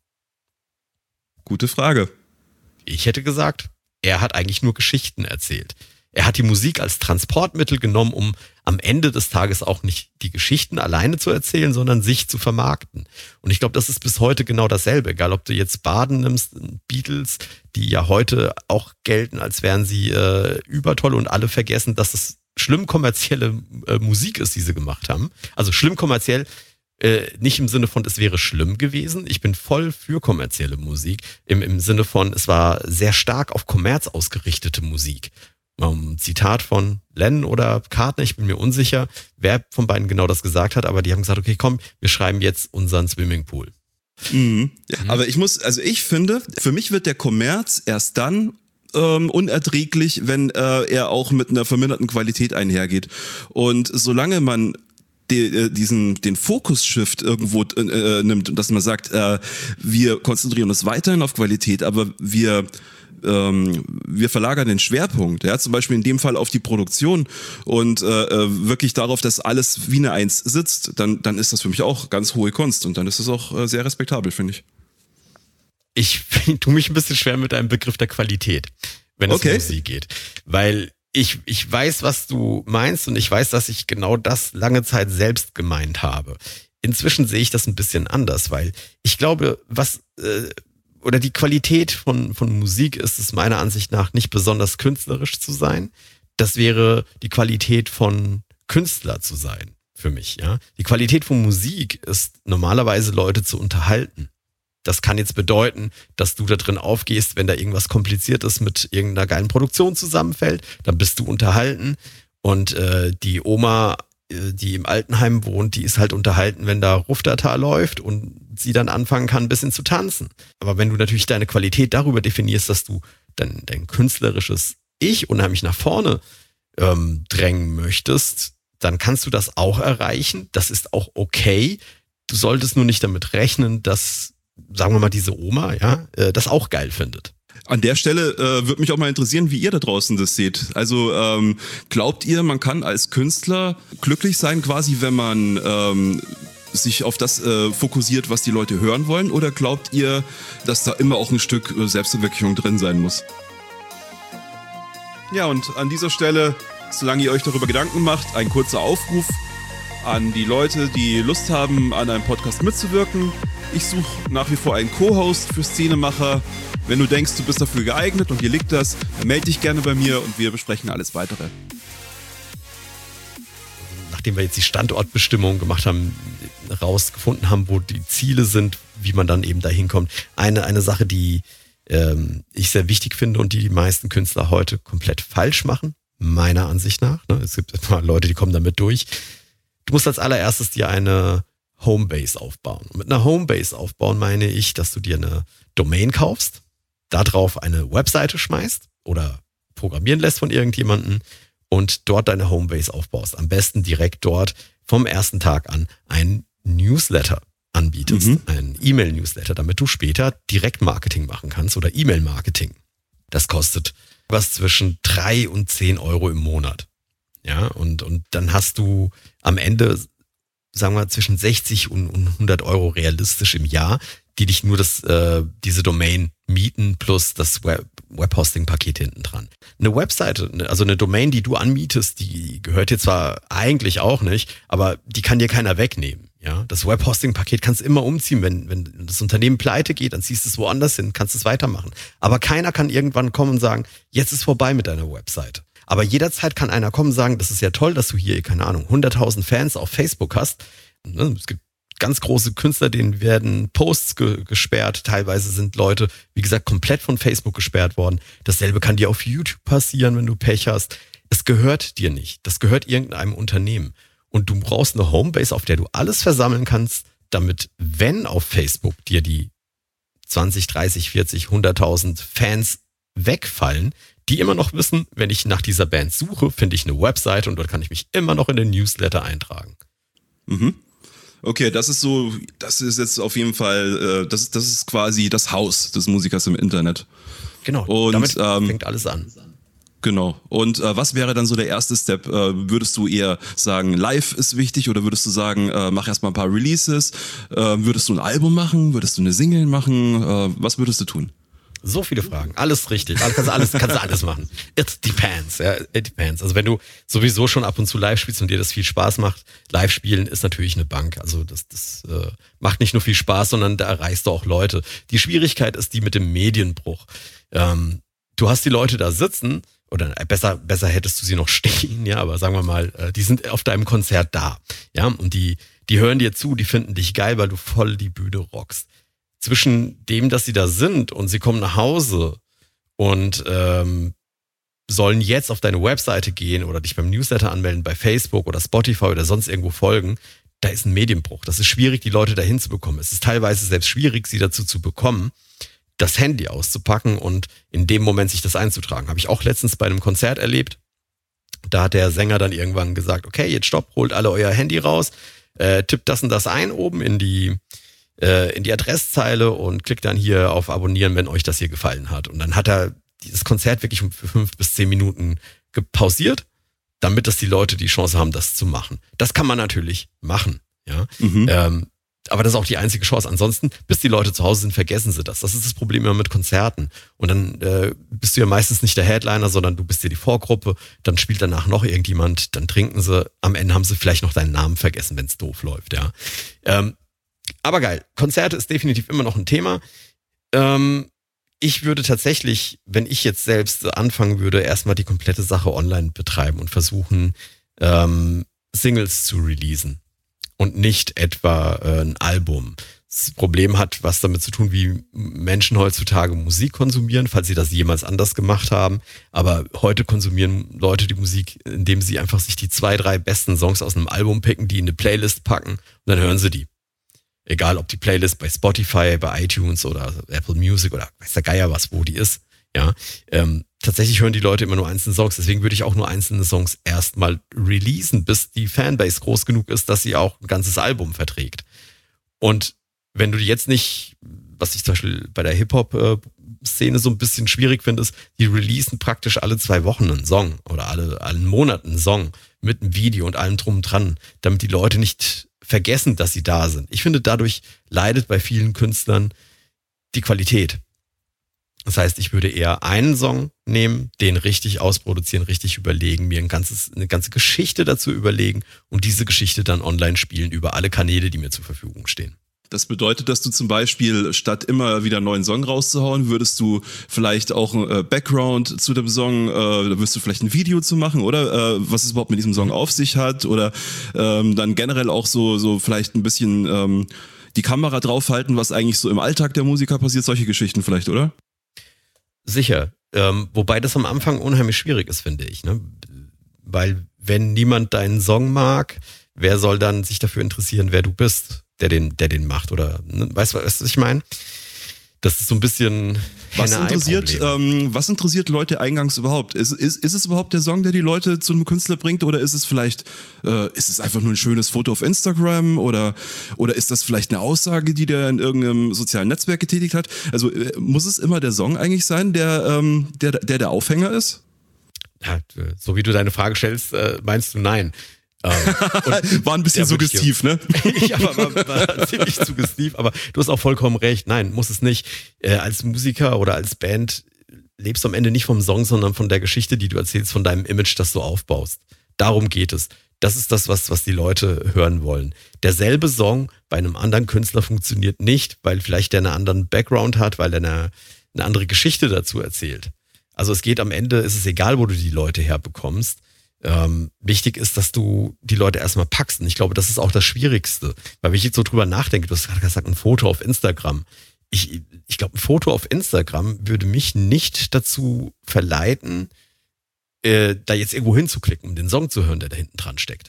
C: Gute Frage.
A: Ich hätte gesagt, er hat eigentlich nur Geschichten erzählt. Er hat die Musik als Transportmittel genommen, um am Ende des Tages auch nicht die Geschichten alleine zu erzählen, sondern sich zu vermarkten. Und ich glaube, das ist bis heute genau dasselbe. Egal, ob du jetzt Baden nimmst, Beatles, die ja heute auch gelten, als wären sie übertoll und alle vergessen, dass es schlimm kommerzielle Musik ist, die sie gemacht haben. Also schlimm kommerziell, nicht im Sinne von, es wäre schlimm gewesen. Ich bin voll für kommerzielle Musik. Im Sinne von, es war sehr stark auf Kommerz ausgerichtete Musik. Zitat von Lennon oder Cartney, ich bin mir unsicher, wer von beiden genau das gesagt hat, aber die haben gesagt, okay, komm, wir schreiben jetzt unseren Swimmingpool.
C: Mhm. Ja, aber ich finde, für mich wird der Kommerz erst dann unerträglich, wenn er auch mit einer verminderten Qualität einhergeht. Und solange man den Fokus-Shift irgendwo nimmt und dass man sagt, wir konzentrieren uns weiterhin auf Qualität, aber wir verlagern den Schwerpunkt, ja, zum Beispiel in dem Fall auf die Produktion und wirklich darauf, dass alles wie eine Eins sitzt, dann ist das für mich auch ganz hohe Kunst und dann ist es auch sehr respektabel, finde ich.
A: Ich tue mich ein bisschen schwer mit einem Begriff der Qualität, wenn es um Musik geht, weil ich weiß, was du meinst und ich weiß, dass ich genau das lange Zeit selbst gemeint habe. Inzwischen sehe ich das ein bisschen anders, weil ich glaube, oder die Qualität von Musik ist es meiner Ansicht nach nicht besonders künstlerisch zu sein. Das wäre die Qualität von Künstler zu sein für mich, ja. Die Qualität von Musik ist normalerweise Leute zu unterhalten. Das kann jetzt bedeuten, dass du da drin aufgehst, wenn da irgendwas Kompliziertes mit irgendeiner geilen Produktion zusammenfällt, dann bist du unterhalten und die Oma, die im Altenheim wohnt, die ist halt unterhalten, wenn da Ruftata läuft und sie dann anfangen kann, ein bisschen zu tanzen. Aber wenn du natürlich deine Qualität darüber definierst, dass du dein künstlerisches Ich unheimlich nach vorne drängen möchtest, dann kannst du das auch erreichen. Das ist auch okay. Du solltest nur nicht damit rechnen, dass, sagen wir mal, diese Oma, ja, das auch geil findet.
C: An der Stelle würde mich auch mal interessieren, wie ihr da draußen das seht. Also glaubt ihr, man kann als Künstler glücklich sein, quasi, wenn man sich auf das fokussiert, was die Leute hören wollen? Oder glaubt ihr, dass da immer auch ein Stück Selbstverwirklichung drin sein muss? Ja, und an dieser Stelle, solange ihr euch darüber Gedanken macht, ein kurzer Aufruf an die Leute, die Lust haben, an einem Podcast mitzuwirken. Ich suche nach wie vor einen Co-Host für Szenemacher. Wenn du denkst, du bist dafür geeignet und dir liegt das, dann melde dich gerne bei mir und wir besprechen alles Weitere.
A: Nachdem wir jetzt die Standortbestimmung gemacht haben, rausgefunden haben, wo die Ziele sind, wie man dann eben dahin kommt. Eine Sache, die ich sehr wichtig finde und die meisten Künstler heute komplett falsch machen, meiner Ansicht nach. Es gibt immer Leute, die kommen damit durch. Du musst als allererstes dir eine Homebase aufbauen. Und mit einer Homebase aufbauen meine ich, dass du dir eine Domain kaufst, darauf eine Webseite schmeißt oder programmieren lässt von irgendjemandem und dort deine Homebase aufbaust. Am besten direkt dort vom ersten Tag an einen Newsletter anbietest, einen E-Mail-Newsletter, damit du später Direktmarketing machen kannst oder E-Mail-Marketing. Das kostet was zwischen 3 und 10 Euro im Monat. Ja, und dann hast du am Ende, sagen wir, zwischen 60 und 100 Euro realistisch im Jahr, die dich nur diese Domain mieten plus das Webhosting-Paket hinten dran. Eine Webseite, also eine Domain, die du anmietest, die gehört dir zwar eigentlich auch nicht, aber die kann dir keiner wegnehmen. Ja, das Webhosting-Paket kannst du immer umziehen. Wenn das Unternehmen pleite geht, dann ziehst du es woanders hin, kannst es weitermachen. Aber keiner kann irgendwann kommen und sagen, jetzt ist vorbei mit deiner Webseite. Aber jederzeit kann einer kommen und sagen, das ist ja toll, dass du hier, keine Ahnung, 100.000 Fans auf Facebook hast. Es gibt ganz große Künstler, denen werden Posts gesperrt. Teilweise sind Leute, wie gesagt, komplett von Facebook gesperrt worden. Dasselbe kann dir auf YouTube passieren, wenn du Pech hast. Es gehört dir nicht. Das gehört irgendeinem Unternehmen. Und du brauchst eine Homebase, auf der du alles versammeln kannst, damit, wenn auf Facebook dir die 20, 30, 40, 100.000 Fans wegfallen, die immer noch wissen, wenn ich nach dieser Band suche, finde ich eine Webseite und dort kann ich mich immer noch in den Newsletter eintragen.
C: Okay, das ist jetzt auf jeden Fall, das ist quasi das Haus des Musikers im Internet.
A: Genau, und damit fängt alles an.
C: Genau. Und was wäre dann so der erste Step? Würdest du eher sagen, live ist wichtig oder würdest du sagen, mach erstmal ein paar Releases? Würdest du ein Album machen? Würdest du eine Single machen? Was würdest du tun?
A: So viele Fragen. Alles richtig. Kannst du alles machen. It depends. Ja, it depends. Also wenn du sowieso schon ab und zu live spielst und dir das viel Spaß macht, live spielen ist natürlich eine Bank. Also das macht nicht nur viel Spaß, sondern da erreichst du auch Leute. Die Schwierigkeit ist die mit dem Medienbruch. Du hast die Leute da sitzen, oder besser hättest du sie noch stehen, ja, aber sagen wir mal, die sind auf deinem Konzert da, ja, und die hören dir zu, die finden dich geil, weil du voll die Bühne rockst. Zwischen dem, dass sie da sind und sie kommen nach Hause und sollen jetzt auf deine Webseite gehen oder dich beim Newsletter anmelden, bei Facebook oder Spotify oder sonst irgendwo folgen, da ist ein Medienbruch. Das ist schwierig, die Leute dahin zu bekommen. Es ist teilweise selbst schwierig, sie dazu zu bekommen, das Handy auszupacken und in dem Moment sich das einzutragen. Habe ich auch letztens bei einem Konzert erlebt. Da hat der Sänger dann irgendwann gesagt, okay, jetzt stopp, holt alle euer Handy raus, tippt das und das ein oben in die Adresszeile und klickt dann hier auf Abonnieren, wenn euch das hier gefallen hat. Und dann hat er dieses Konzert wirklich für 5 bis 10 Minuten gepausiert, damit das die Leute die Chance haben, das zu machen. Das kann man natürlich machen, ja. Aber das ist auch die einzige Chance. Ansonsten, bis die Leute zu Hause sind, vergessen sie das. Das ist das Problem immer mit Konzerten. Und dann bist du ja meistens nicht der Headliner, sondern du bist ja die Vorgruppe. Dann spielt danach noch irgendjemand, dann trinken sie. Am Ende haben sie vielleicht noch deinen Namen vergessen, wenn es doof läuft, ja. Aber geil, Konzerte ist definitiv immer noch ein Thema. Ich würde tatsächlich, wenn ich jetzt selbst anfangen würde, erstmal die komplette Sache online betreiben und versuchen, Singles zu releasen. Und nicht etwa ein Album. Das Problem hat was damit zu tun, wie Menschen heutzutage Musik konsumieren, falls sie das jemals anders gemacht haben. Aber heute konsumieren Leute die Musik, indem sie einfach sich die 2, 3 besten Songs aus einem Album picken, die in eine Playlist packen und dann hören sie die. Egal, ob die Playlist bei Spotify, bei iTunes oder Apple Music oder weiß der Geier was, wo die ist. Ja, tatsächlich hören die Leute immer nur einzelne Songs. Deswegen würde ich auch nur einzelne Songs erstmal releasen, bis die Fanbase groß genug ist, dass sie auch ein ganzes Album verträgt. Und wenn du jetzt nicht, was ich zum Beispiel bei der Hip-Hop-Szene so ein bisschen schwierig finde, ist, die releasen praktisch alle 2 Wochen einen Song oder allen Monaten einen Song mit einem Video und allem drum und dran, damit die Leute nicht vergessen, dass sie da sind. Ich finde, dadurch leidet bei vielen Künstlern die Qualität. Das heißt, ich würde eher einen Song nehmen, den richtig ausproduzieren, richtig überlegen, mir eine ganze Geschichte dazu überlegen und diese Geschichte dann online spielen über alle Kanäle, die mir zur Verfügung stehen.
C: Das bedeutet, dass du zum Beispiel statt immer wieder einen neuen Song rauszuhauen, würdest du vielleicht auch ein Background zu dem Song, da wirst du vielleicht ein Video zu machen, oder was es überhaupt mit diesem Song auf sich hat, oder dann generell auch so vielleicht ein bisschen die Kamera draufhalten, was eigentlich so im Alltag der Musiker passiert, solche Geschichten vielleicht, oder?
A: Sicher, wobei das am Anfang unheimlich schwierig ist, finde ich, ne? Weil wenn niemand deinen Song mag, wer soll dann sich dafür interessieren, wer du bist, der den macht? Oder ne? Weißt du, was ich meine? Das ist so ein bisschen
C: was interessiert Leute eingangs überhaupt? Ist es überhaupt der Song, der die Leute zu einem Künstler bringt, oder ist es vielleicht, ist es einfach nur ein schönes Foto auf Instagram, oder ist das vielleicht eine Aussage, die der in irgendeinem sozialen Netzwerk getätigt hat? Also muss es immer der Song eigentlich sein, der Aufhänger ist?
A: Ja, so wie du deine Frage stellst, meinst du nein.
C: War ein bisschen suggestiv, ne?
A: Ja, war ziemlich suggestiv, aber du hast auch vollkommen recht. Nein, muss es nicht. Als Musiker oder als Band lebst du am Ende nicht vom Song, sondern von der Geschichte, die du erzählst, von deinem Image, das du aufbaust. Darum geht es. Das ist das, was die Leute hören wollen. Derselbe Song bei einem anderen Künstler funktioniert nicht, weil vielleicht der einen anderen Background hat, weil er eine andere Geschichte dazu erzählt. Also es geht am Ende, ist es egal, wo du die Leute herbekommst. Wichtig ist, dass du die Leute erstmal packst. Und ich glaube, das ist auch das Schwierigste. Weil wenn ich jetzt so drüber nachdenke, du hast gerade gesagt, ein Foto auf Instagram. Ich glaube, ein Foto auf Instagram würde mich nicht dazu verleiten, da jetzt irgendwo hinzuklicken, um den Song zu hören, der da hinten dran steckt.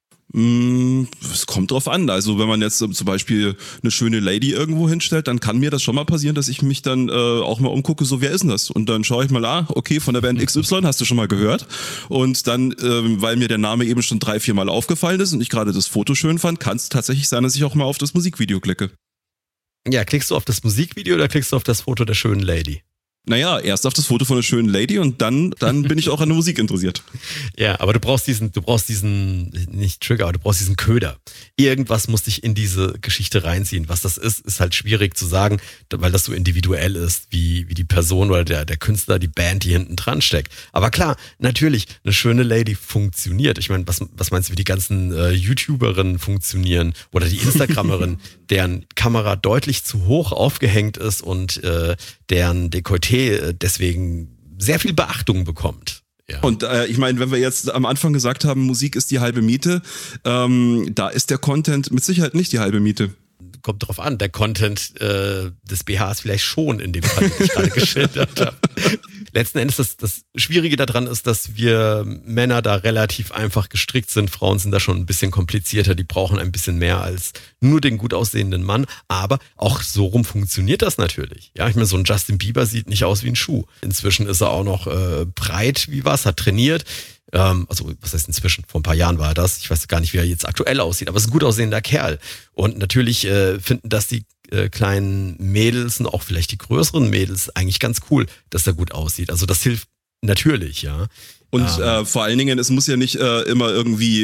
C: Es kommt drauf an. Also wenn man jetzt zum Beispiel eine schöne Lady irgendwo hinstellt, dann kann mir das schon mal passieren, dass ich mich dann auch mal umgucke, so wer ist denn das? Und dann schaue ich mal, okay, von der Band XY hast du schon mal gehört. Und dann, weil mir der Name eben schon 3-4 Mal aufgefallen ist und ich gerade das Foto schön fand, kann es tatsächlich sein, dass ich auch mal auf das Musikvideo klicke.
A: Ja, klickst du auf das Musikvideo oder klickst du auf das Foto der schönen Lady?
C: Naja, erst auf das Foto von einer schönen Lady und dann bin ich auch an der Musik interessiert.
A: Ja, aber du brauchst diesen, nicht Trigger, aber du brauchst diesen Köder. Irgendwas muss dich in diese Geschichte reinziehen. Was das ist halt schwierig zu sagen, weil das so individuell ist, wie die Person oder der Künstler, die Band, die hinten dran steckt. Aber klar, natürlich, eine schöne Lady funktioniert. Ich meine, was meinst du, wie die ganzen YouTuberinnen funktionieren oder die Instagrammerinnen, deren Kamera deutlich zu hoch aufgehängt ist und deren Dekolleté deswegen sehr viel Beachtung bekommt. Ja.
C: Und ich meine, wenn wir jetzt am Anfang gesagt haben, Musik ist die halbe Miete, da ist der Content mit Sicherheit nicht die halbe Miete.
A: Kommt drauf an, der Content des BHs vielleicht schon in dem Fall, den ich gerade geschildert habe. Letzten Endes, das Schwierige daran ist, dass wir Männer da relativ einfach gestrickt sind. Frauen sind da schon ein bisschen komplizierter, die brauchen ein bisschen mehr als nur den gut aussehenden Mann. Aber auch so rum funktioniert das natürlich. Ja, ich meine, so ein Justin Bieber sieht nicht aus wie ein Schuh. Inzwischen ist er auch noch breit wie was, hat trainiert. Also was heißt inzwischen? Vor ein paar Jahren war er das. Ich weiß gar nicht, wie er jetzt aktuell aussieht, aber es ist ein gut aussehender Kerl. Und natürlich finden das die kleinen Mädels und auch vielleicht die größeren Mädels eigentlich ganz cool, dass er gut aussieht. Also das hilft natürlich, ja.
C: Und vor allen Dingen, es muss ja nicht immer irgendwie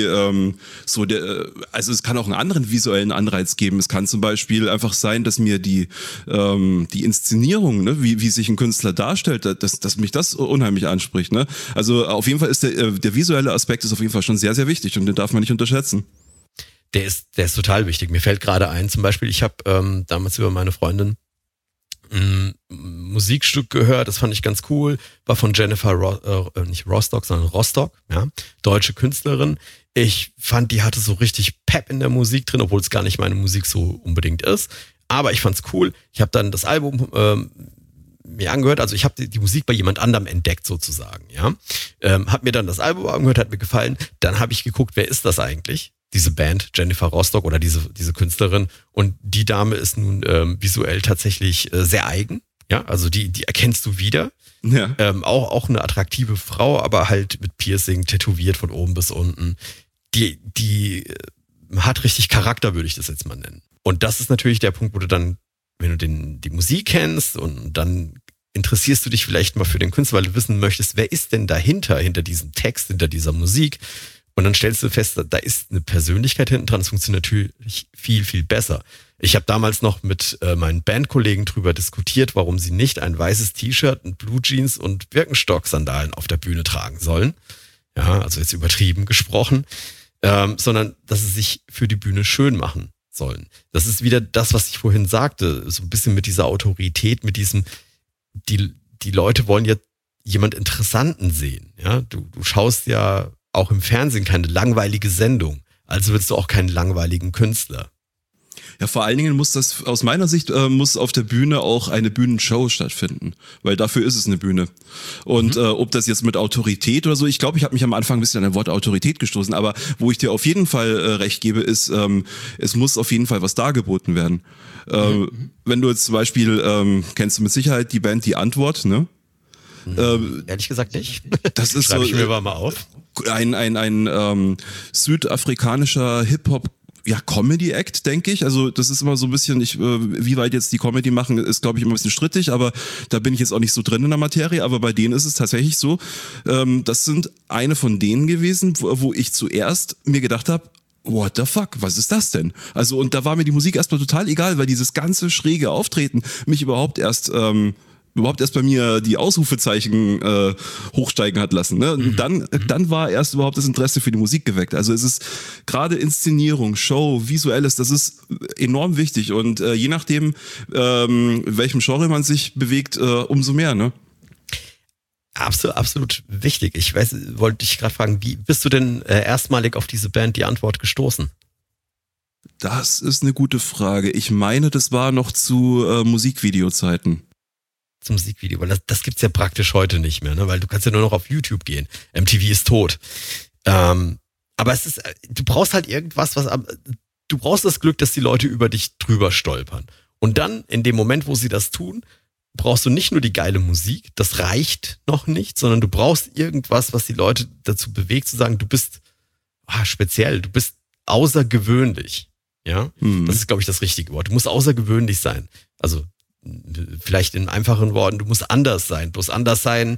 C: also es kann auch einen anderen visuellen Anreiz geben. Es kann zum Beispiel einfach sein, dass mir die Inszenierung, ne, wie sich ein Künstler darstellt, dass mich das unheimlich anspricht. Ne? Also auf jeden Fall ist der visuelle Aspekt ist auf jeden Fall schon sehr, sehr wichtig und den darf man nicht unterschätzen.
A: Der ist total wichtig. Mir fällt gerade ein, zum Beispiel, ich habe damals über meine Freundin ein Musikstück gehört, das fand ich ganz cool, war von Jennifer nicht Rostock, sondern Rostock, ja, deutsche Künstlerin. Ich fand, die hatte so richtig Pep in der Musik drin, obwohl es gar nicht meine Musik so unbedingt ist. Aber ich fand's cool. Ich habe dann das Album mir angehört, also ich habe die Musik bei jemand anderem entdeckt sozusagen, ja. Hab mir dann das Album angehört, hat mir gefallen. Dann habe ich geguckt, wer ist das eigentlich? Diese Band, Jennifer Rostock oder diese Künstlerin. Und die Dame ist nun visuell tatsächlich sehr eigen. Ja, also die erkennst du wieder. Ja. Auch eine attraktive Frau, aber halt mit Piercing, tätowiert von oben bis unten. Die hat richtig Charakter, würde ich das jetzt mal nennen. Und das ist natürlich der Punkt, wo du dann, wenn du die Musik kennst und dann interessierst du dich vielleicht mal für den Künstler, weil du wissen möchtest, wer ist denn dahinter, hinter diesem Text, hinter dieser Musik. Und dann stellst du fest, da ist eine Persönlichkeit hinten dran. Das funktioniert natürlich viel, viel besser. Ich habe damals noch mit meinen Bandkollegen drüber diskutiert, warum sie nicht ein weißes T-Shirt, ein Blue Jeans und Birkenstock-Sandalen auf der Bühne tragen sollen. Ja, also jetzt übertrieben gesprochen. Sondern, dass sie sich für die Bühne schön machen sollen. Das ist wieder das, was ich vorhin sagte. So ein bisschen mit dieser Autorität, mit diesem, die Leute wollen ja jemand Interessanten sehen. Ja, du schaust ja auch im Fernsehen keine langweilige Sendung. Also willst du auch keinen langweiligen Künstler.
C: Ja, vor allen Dingen muss das, aus meiner Sicht, muss auf der Bühne auch eine Bühnenshow stattfinden, weil dafür ist es eine Bühne. Und ob das jetzt mit Autorität oder so, ich glaube, ich habe mich am Anfang ein bisschen an das Wort Autorität gestoßen, aber wo ich dir auf jeden Fall recht gebe, ist, es muss auf jeden Fall was dargeboten werden. Wenn du jetzt zum Beispiel, kennst du mit Sicherheit die Band Die Antwort, ne?
A: Ehrlich gesagt nicht.
C: Das ist
A: Schreibe
C: so
A: ich mir mal auf.
C: ein südafrikanischer Hip-Hop, ja, Comedy-Act, denke ich. Also das ist immer so ein bisschen, wie weit jetzt die Comedy machen, ist, glaube ich, immer ein bisschen strittig, aber da bin ich jetzt auch nicht so drin in der Materie. Aber bei denen ist es tatsächlich so, das sind eine von denen gewesen, wo ich zuerst mir gedacht habe, what the fuck, was ist das denn? Also und da war mir die Musik erstmal total egal, weil dieses ganze schräge Auftreten mich überhaupt erst bei mir die Ausrufezeichen hochsteigen hat lassen. Ne? Und dann war erst überhaupt das Interesse für die Musik geweckt. Also es ist gerade Inszenierung, Show, Visuelles, das ist enorm wichtig. Und je nachdem, in welchem Genre man sich bewegt, umso mehr. Ne?
A: Absolut wichtig. Wollte dich gerade fragen, wie bist du denn erstmalig auf diese Band Die Antwort gestoßen?
C: Das ist eine gute Frage. Ich meine, das war noch zu Musikvideozeiten.
A: Zum Musikvideo, weil das gibt's ja praktisch heute nicht mehr, ne? Weil du kannst ja nur noch auf YouTube gehen. MTV ist tot. Aber es ist, du brauchst halt irgendwas, du brauchst das Glück, dass die Leute über dich drüber stolpern. Und dann, in dem Moment, wo sie das tun, brauchst du nicht nur die geile Musik, das reicht noch nicht, sondern du brauchst irgendwas, was die Leute dazu bewegt, zu sagen, du bist speziell, du bist außergewöhnlich. Ja, Das ist, glaube ich, das richtige Wort. Du musst außergewöhnlich sein. Also vielleicht in einfachen Worten, du musst anders sein. Bloß anders sein,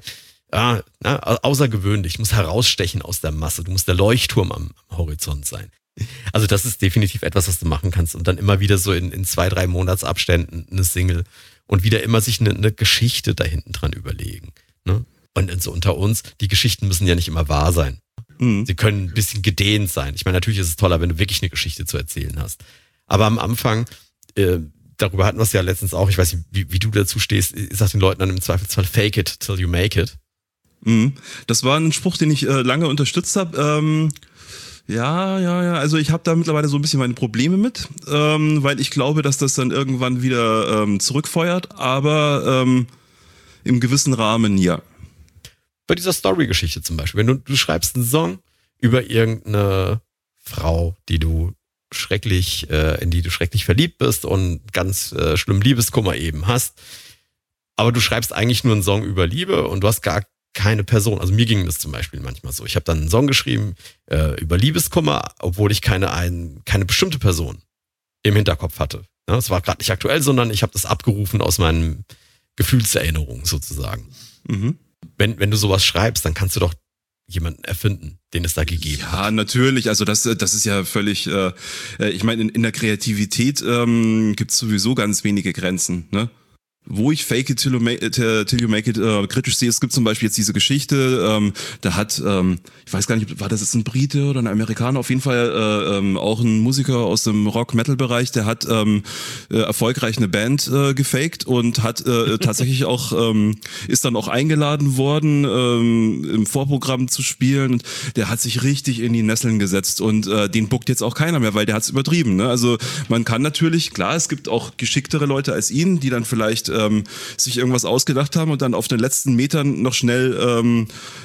A: außergewöhnlich, muss herausstechen aus der Masse. Du musst der Leuchtturm am Horizont sein. Also das ist definitiv etwas, was du machen kannst. Und dann immer wieder so in 2-3 Monatsabständen eine Single und wieder immer sich eine Geschichte da hinten dran überlegen. Ne? Und so unter uns, die Geschichten müssen ja nicht immer wahr sein. Sie können ein bisschen gedehnt sein. Ich meine, natürlich ist es toller, wenn du wirklich eine Geschichte zu erzählen hast. Aber am Anfang, darüber hatten wir es ja letztens auch, ich weiß nicht, wie du dazu stehst, ich sag den Leuten dann im Zweifelsfall, fake it till you make it.
C: Das war ein Spruch, den ich lange unterstützt habe. Ja, also ich habe da mittlerweile so ein bisschen meine Probleme mit, weil ich glaube, dass das dann irgendwann wieder zurückfeuert, aber im gewissen Rahmen, ja.
A: Bei dieser Story-Geschichte zum Beispiel, wenn du schreibst einen Song über irgendeine Frau, in die du schrecklich verliebt bist und ganz schlimm Liebeskummer eben hast, aber du schreibst eigentlich nur einen Song über Liebe und du hast gar keine Person. Also mir ging das zum Beispiel manchmal so. Ich habe dann einen Song geschrieben über Liebeskummer, obwohl ich keine bestimmte Person im Hinterkopf hatte. Ja, es war gerade nicht aktuell, sondern ich habe das abgerufen aus meinen Gefühlserinnerungen sozusagen. Wenn du sowas schreibst, dann kannst du doch jemanden erfinden, den es da gegeben hat.
C: Ja, natürlich. Also das ist ja völlig, ich meine, in der Kreativität gibt es sowieso ganz wenige Grenzen, ne? Wo ich Fake it till you make it kritisch sehe, es gibt zum Beispiel jetzt diese Geschichte, da hat, ich weiß gar nicht, war das jetzt ein Brite oder ein Amerikaner, auf jeden Fall auch ein Musiker aus dem Rock-Metal-Bereich, der hat erfolgreich eine Band gefaked und hat tatsächlich auch, ist dann auch eingeladen worden, im Vorprogramm zu spielen. Und der hat sich richtig in die Nesseln gesetzt und den bookt jetzt auch keiner mehr, weil der hat's übertrieben. Ne? Also man kann natürlich, klar, es gibt auch geschicktere Leute als ihn, die dann vielleicht sich irgendwas ausgedacht haben und dann auf den letzten Metern noch schnell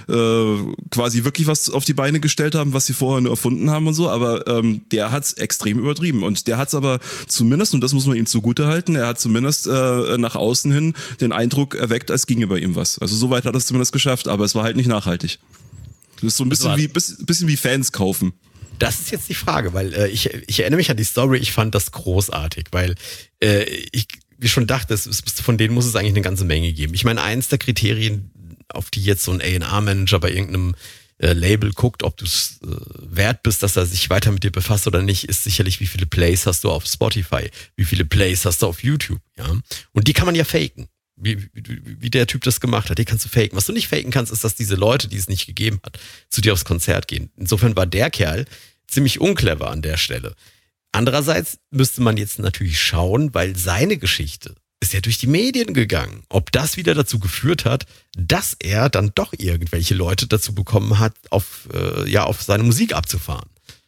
C: quasi wirklich was auf die Beine gestellt haben, was sie vorher nur erfunden haben und so, aber der hat's extrem übertrieben und der hat's aber zumindest, und das muss man ihm zugutehalten, er hat zumindest nach außen hin den Eindruck erweckt, als ginge bei ihm was. Also soweit hat er es zumindest geschafft, aber es war halt nicht nachhaltig. Das ist so ein bisschen wie Fans kaufen.
A: Das ist jetzt die Frage, weil ich erinnere mich an die Story, ich fand das großartig, weil ich wie schon dachte, von denen muss es eigentlich eine ganze Menge geben. Ich meine, eins der Kriterien, auf die jetzt so ein A&R-Manager bei irgendeinem Label guckt, ob du es wert bist, dass er sich weiter mit dir befasst oder nicht, ist sicherlich, wie viele Plays hast du auf Spotify, wie viele Plays hast du auf YouTube, ja. Und die kann man ja faken. Wie der Typ das gemacht hat, die kannst du faken. Was du nicht faken kannst, ist, dass diese Leute, die es nicht gegeben hat, zu dir aufs Konzert gehen. Insofern war der Kerl ziemlich unclever an der Stelle. Andererseits müsste man jetzt natürlich schauen, weil seine Geschichte ist ja durch die Medien gegangen, ob das wieder dazu geführt hat, dass er dann doch irgendwelche Leute dazu bekommen hat, auf seine Musik abzufahren.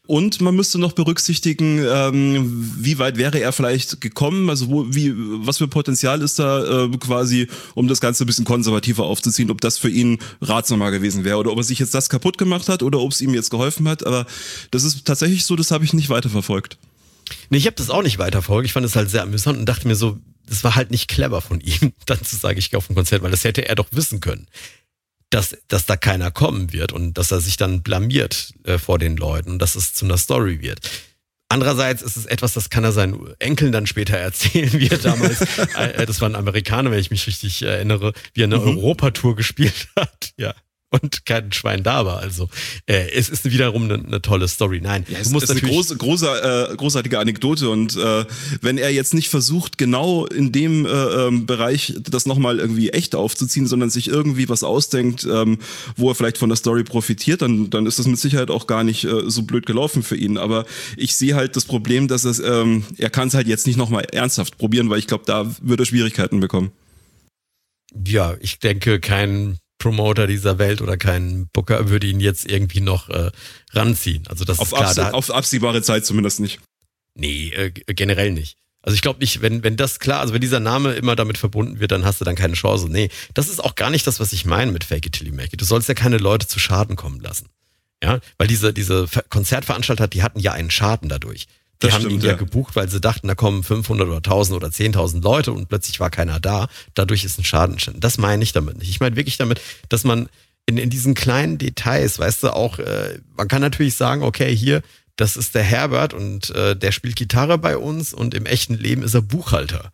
C: Und man müsste noch berücksichtigen, wie weit wäre er vielleicht gekommen, also was für Potenzial ist da quasi, um das Ganze ein bisschen konservativer aufzuziehen, ob das für ihn ratsamer gewesen wäre oder ob er sich jetzt das kaputt gemacht hat oder ob es ihm jetzt geholfen hat. Aber das ist tatsächlich so, das habe ich nicht weiterverfolgt.
A: Nee, ich habe das auch nicht weiterverfolgt. Ich fand es halt sehr amüsant und dachte mir so, das war halt nicht clever von ihm, dann zu sagen, ich gehe auf ein Konzert, weil das hätte er doch wissen können. Dass da keiner kommen wird und dass er sich dann blamiert vor den Leuten und dass es zu einer Story wird. Andererseits ist es etwas, das kann er seinen Enkeln dann später erzählen, wie er damals, das war ein Amerikaner, wenn ich mich richtig erinnere, wie er eine Europatour gespielt hat, ja. Und kein Schwein da war. Also es ist wiederum eine tolle Story. Nein,
C: ja, du musst das ist eine großartige Anekdote und wenn er jetzt nicht versucht, genau in dem Bereich das nochmal irgendwie echt aufzuziehen, sondern sich irgendwie was ausdenkt, wo er vielleicht von der Story profitiert, dann ist das mit Sicherheit auch gar nicht so blöd gelaufen für ihn. Aber ich sehe halt das Problem, dass er kann es halt jetzt nicht nochmal ernsthaft probieren, weil ich glaube, da würde er Schwierigkeiten bekommen.
A: Ja, ich denke, kein Promoter dieser Welt oder kein Booker würde ihn jetzt irgendwie noch ranziehen. Also das ist klar.
C: Auf absehbare Zeit zumindest nicht.
A: Nee, generell nicht. Also ich glaube nicht, wenn das klar, also wenn dieser Name immer damit verbunden wird, dann hast du dann keine Chance. Nee, das ist auch gar nicht das, was ich meine mit Fake it till you make it. Du sollst ja keine Leute zu Schaden kommen lassen. Ja, weil diese Konzertveranstalter, die hatten ja einen Schaden dadurch. Die haben ihn ja gebucht, weil sie dachten, da kommen 500 oder 1000 oder 10.000 Leute und plötzlich war keiner da. Dadurch ist ein Schaden entstanden. Das meine ich damit nicht. Ich meine wirklich damit, dass man in diesen kleinen Details, weißt du, auch, man kann natürlich sagen, okay, hier, das ist der Herbert und der spielt Gitarre bei uns und im echten Leben ist er Buchhalter.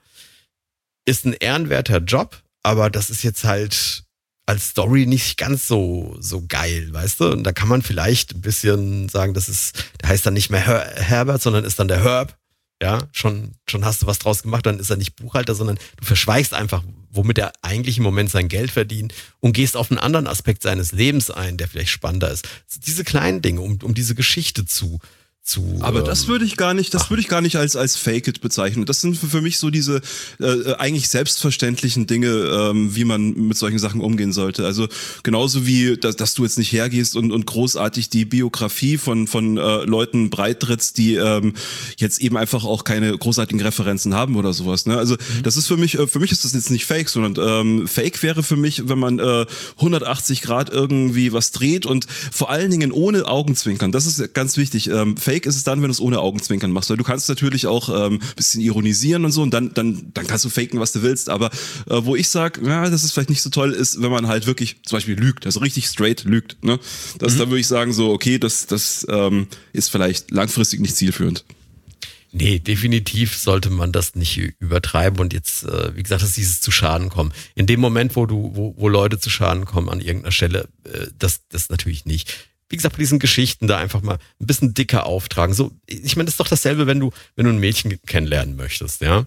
A: Ist ein ehrenwerter Job, aber das ist jetzt halt als Story nicht ganz so geil, weißt du? Und da kann man vielleicht ein bisschen sagen, der heißt dann nicht mehr Herbert, sondern ist dann der Herb. Ja, schon hast du was draus gemacht, dann ist er nicht Buchhalter, sondern du verschweigst einfach, womit er eigentlich im Moment sein Geld verdient und gehst auf einen anderen Aspekt seines Lebens ein, der vielleicht spannender ist. Diese kleinen Dinge, um diese Geschichte zu
C: aber das würde ich gar nicht als Fake it bezeichnen. Das sind für mich so diese eigentlich selbstverständlichen Dinge, wie man mit solchen Sachen umgehen sollte. Also genauso wie, dass du jetzt nicht hergehst und großartig die Biografie von Leuten breittrittst, die jetzt eben einfach auch keine großartigen Referenzen haben oder sowas. Ne? Also das ist für mich ist das jetzt nicht Fake, sondern Fake wäre für mich, wenn man 180 Grad irgendwie was dreht und vor allen Dingen ohne Augenzwinkern. Das ist ganz wichtig. Fake ist es dann, wenn du es ohne Augenzwinkern machst, weil du kannst natürlich auch bisschen ironisieren und so und dann kannst du faken, was du willst, aber wo ich sage, ja, das ist vielleicht nicht so toll, ist, wenn man halt wirklich zum Beispiel lügt, also richtig straight lügt, ne? Da würde ich sagen so, okay, das ist vielleicht langfristig nicht zielführend.
A: Nee, definitiv sollte man das nicht übertreiben und jetzt, wie gesagt, dass dieses zu Schaden kommen. In dem Moment, wo Leute zu Schaden kommen an irgendeiner Stelle, das natürlich nicht. Wie gesagt, bei diesen Geschichten da einfach mal ein bisschen dicker auftragen. So, ich meine, das ist doch dasselbe, wenn du ein Mädchen kennenlernen möchtest, ja.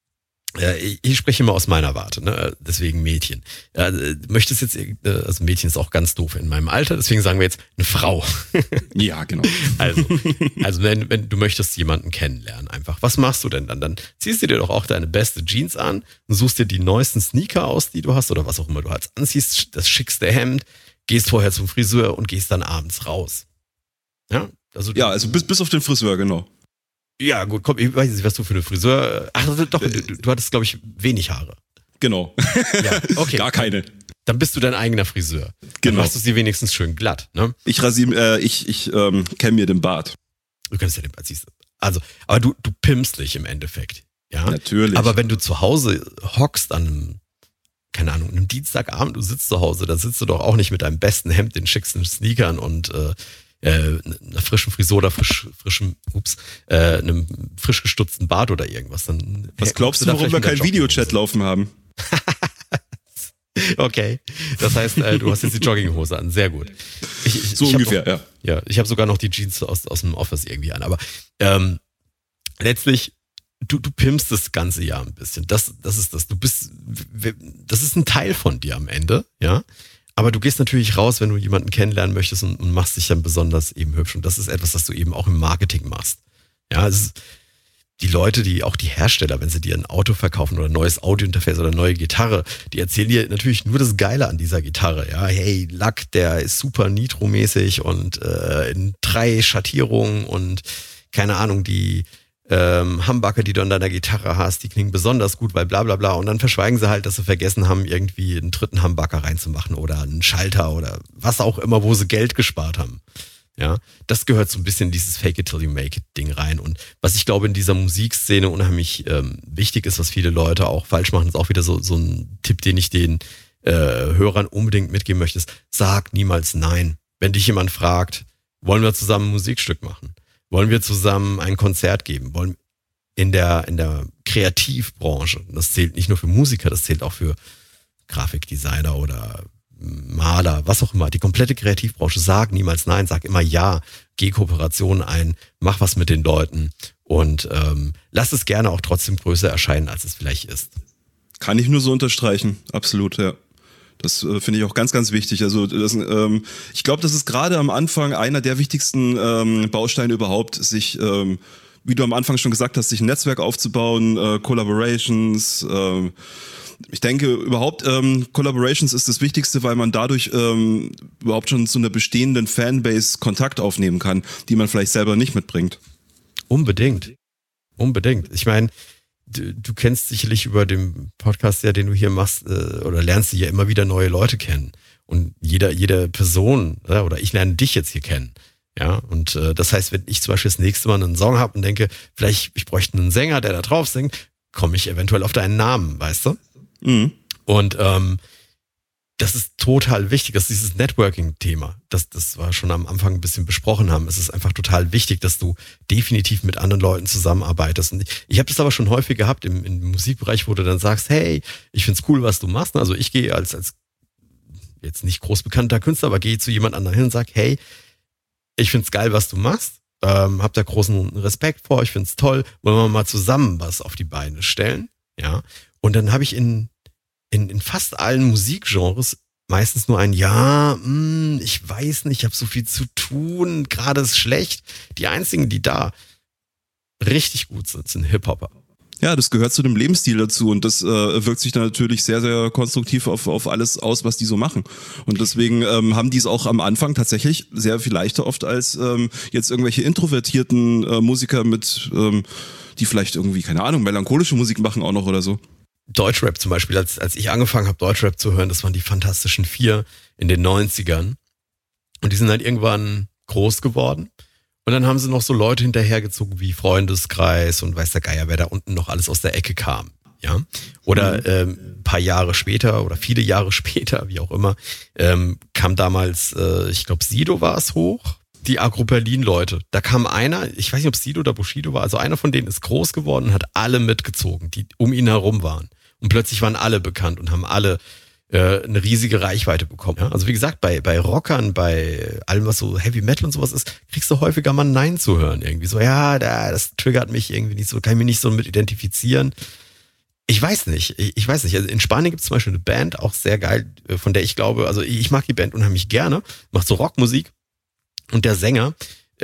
A: Ich spreche immer aus meiner Warte, ne? Deswegen Mädchen. Möchtest jetzt, also Mädchen ist auch ganz doof in meinem Alter, deswegen sagen wir jetzt eine Frau.
C: Ja, genau.
A: Also wenn du möchtest jemanden kennenlernen, einfach, was machst du denn dann? Dann ziehst du dir doch auch deine beste Jeans an und suchst dir die neuesten Sneaker aus, die du hast oder was auch immer du halt anziehst, das schickste Hemd, gehst vorher zum Friseur und gehst dann abends raus. Ja, also
C: bis auf den Friseur, genau.
A: Ja, gut, komm, ich weiß nicht, was du für eine Friseur. Ach doch, du hattest, glaube ich, wenig Haare.
C: Genau.
A: Ja, okay.
C: Gar keine.
A: Dann bist du dein eigener Friseur.
C: Genau.
A: Dann machst du sie wenigstens schön glatt, ne?
C: Ich kämme mir den Bart.
A: Du kannst ja den Bart, siehst du. Also, aber du pimpst dich im Endeffekt. Ja.
C: Natürlich.
A: Aber wenn du zu Hause hockst an einem, keine Ahnung, einem Dienstagabend, du sitzt zu Hause, da sitzt du doch auch nicht mit deinem besten Hemd, den schicksten Sneakern und einer frischen Frisur oder einem frisch gestutzten Bart oder irgendwas. Dann
C: was glaubst du, warum wir keinen Videochat laufen haben?
A: Okay, das heißt, du hast jetzt die Jogginghose an, sehr gut.
C: So ungefähr, ja.
A: Ja, ich habe sogar noch die Jeans aus dem Office irgendwie an, aber letztlich du pimpst das ganze Jahr ein bisschen. Das ist das. Das ist ein Teil von dir am Ende, ja. Aber du gehst natürlich raus, wenn du jemanden kennenlernen möchtest und machst dich dann besonders eben hübsch. Und das ist etwas, das du eben auch im Marketing machst. Ja, die Leute, auch die Hersteller, wenn sie dir ein Auto verkaufen oder ein neues Audiointerface oder eine neue Gitarre, die erzählen dir natürlich nur das Geile an dieser Gitarre. Ja, hey, Lack, der ist super nitromäßig und in drei Schattierungen und keine Ahnung, die Humbucker, die du an deiner Gitarre hast, die klingen besonders gut, weil bla bla bla. Und dann verschweigen sie halt, dass sie vergessen haben, irgendwie einen dritten Humbucker reinzumachen oder einen Schalter oder was auch immer, wo sie Geld gespart haben. Ja, das gehört so ein bisschen in dieses Fake it till you make it Ding rein. Und was ich glaube in dieser Musikszene unheimlich wichtig ist, was viele Leute auch falsch machen, ist auch wieder so ein Tipp, den ich den Hörern unbedingt mitgeben möchte, ist, sag niemals nein. Wenn dich jemand fragt, wollen wir zusammen ein Musikstück machen? Wollen wir zusammen ein Konzert geben? Wollen in der Kreativbranche, das zählt nicht nur für Musiker, das zählt auch für Grafikdesigner oder Maler, was auch immer, die komplette Kreativbranche, sag niemals nein, sag immer ja, geh Kooperationen ein, mach was mit den Leuten und lass es gerne auch trotzdem größer erscheinen, als es vielleicht ist.
C: Kann ich nur so unterstreichen, absolut, ja. Das finde ich auch ganz, ganz wichtig. Also ich glaube, das ist gerade am Anfang einer der wichtigsten Bausteine überhaupt, sich, wie du am Anfang schon gesagt hast, sich ein Netzwerk aufzubauen, Collaborations. Ich denke überhaupt, Collaborations ist das Wichtigste, weil man dadurch überhaupt schon zu einer bestehenden Fanbase Kontakt aufnehmen kann, die man vielleicht selber nicht mitbringt.
A: Unbedingt. Ich meine, du kennst sicherlich über den Podcast, ja, den du hier machst, oder lernst du ja immer wieder neue Leute kennen. Und jede Person, oder ich lerne dich jetzt hier kennen. Ja, und das heißt, wenn ich zum Beispiel das nächste Mal einen Song habe und denke, vielleicht ich bräuchte einen Sänger, der da drauf singt, komme ich eventuell auf deinen Namen, weißt du? Mhm. Und das ist total wichtig, das ist dieses Networking-Thema, das wir schon am Anfang ein bisschen besprochen haben. Es ist einfach total wichtig, dass du definitiv mit anderen Leuten zusammenarbeitest. Und ich habe das aber schon häufig gehabt im Musikbereich, wo du dann sagst, hey, ich find's cool, was du machst. Also ich gehe als jetzt nicht groß bekannter Künstler, aber gehe zu jemand anderem hin und sag, hey, ich find's geil, was du machst. Hab da großen Respekt vor, ich find's toll. Wollen wir mal zusammen was auf die Beine stellen? Ja. Und dann habe ich in fast allen Musikgenres meistens nur ein Ja, ich weiß nicht, ich habe so viel zu tun, gerade ist schlecht. Die einzigen, die da richtig gut sind Hip-Hopper.
C: Ja, das gehört zu dem Lebensstil dazu und das wirkt sich dann natürlich sehr, sehr konstruktiv auf alles aus, was die so machen. Und deswegen haben die es auch am Anfang tatsächlich sehr viel leichter oft als jetzt irgendwelche introvertierten Musiker mit, die vielleicht irgendwie, keine Ahnung, melancholische Musik machen auch noch oder so.
A: Deutschrap zum Beispiel, als ich angefangen habe, Deutschrap zu hören, das waren die Fantastischen Vier in den 90ern. Und die sind halt irgendwann groß geworden. Und dann haben sie noch so Leute hinterhergezogen wie Freundeskreis und weiß der Geier, wer da unten noch alles aus der Ecke kam. Ja. Oder ein paar Jahre später oder viele Jahre später, wie auch immer, kam damals, ich glaube Sido war es hoch, die Agro Berlin-Leute. Da kam einer, ich weiß nicht, ob Sido oder Bushido war, also einer von denen ist groß geworden und hat alle mitgezogen, die um ihn herum waren. Und plötzlich waren alle bekannt und haben alle eine riesige Reichweite bekommen. Ja? Also wie gesagt, bei Rockern, bei allem, was so Heavy Metal und sowas ist, kriegst du häufiger mal Nein zu hören. Irgendwie so, ja, das triggert mich irgendwie nicht so, kann ich mich nicht so mit identifizieren. Ich weiß nicht. Also in Spanien gibt es zum Beispiel eine Band, auch sehr geil, von der ich glaube, also ich mag die Band unheimlich gerne, macht so Rockmusik. Und der Sänger,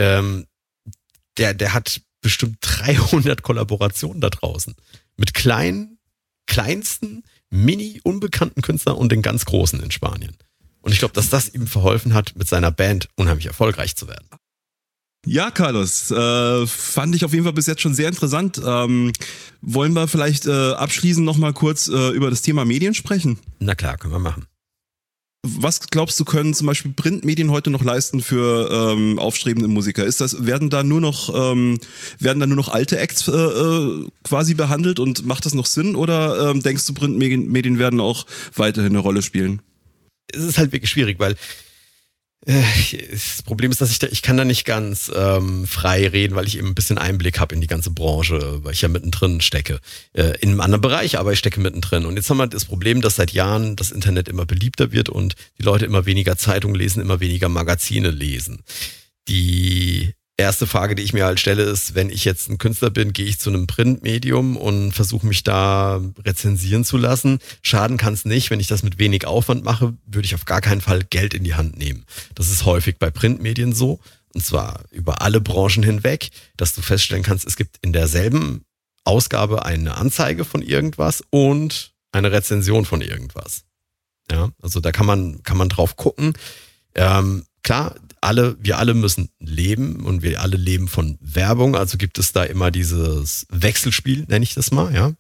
A: der hat bestimmt 300 Kollaborationen da draußen. Mit kleinsten, unbekannten Künstlern und den ganz großen in Spanien. Und ich glaube, dass das ihm verholfen hat, mit seiner Band unheimlich erfolgreich zu werden.
C: Ja, Carlos, fand ich auf jeden Fall bis jetzt schon sehr interessant. Wollen wir vielleicht abschließend nochmal kurz über das Thema Medien sprechen?
A: Na klar, können wir machen.
C: Was glaubst du, können zum Beispiel Printmedien heute noch leisten für aufstrebende Musiker? Werden da nur noch alte Acts quasi behandelt und macht das noch Sinn? Oder denkst du, Printmedien werden auch weiterhin eine Rolle spielen?
A: Es ist halt wirklich schwierig, weil das Problem ist, dass ich kann da nicht ganz frei reden, weil ich eben ein bisschen Einblick habe in die ganze Branche, weil ich ja mittendrin stecke. In einem anderen Bereich, aber ich stecke mittendrin. Und jetzt haben wir das Problem, dass seit Jahren das Internet immer beliebter wird und die Leute immer weniger Zeitungen lesen, immer weniger Magazine lesen. Die erste Frage, die ich mir halt stelle, ist, wenn ich jetzt ein Künstler bin, gehe ich zu einem Printmedium und versuche mich da rezensieren zu lassen. Schaden kann es nicht. Wenn ich das mit wenig Aufwand mache, würde ich auf gar keinen Fall Geld in die Hand nehmen. Das ist häufig bei Printmedien so, und zwar über alle Branchen hinweg, dass du feststellen kannst, es gibt in derselben Ausgabe eine Anzeige von irgendwas und eine Rezension von irgendwas. Ja, also da kann man drauf gucken. Klar, wir alle müssen leben und wir alle leben von Werbung, also gibt es da immer dieses Wechselspiel, nenne ich das mal, ja,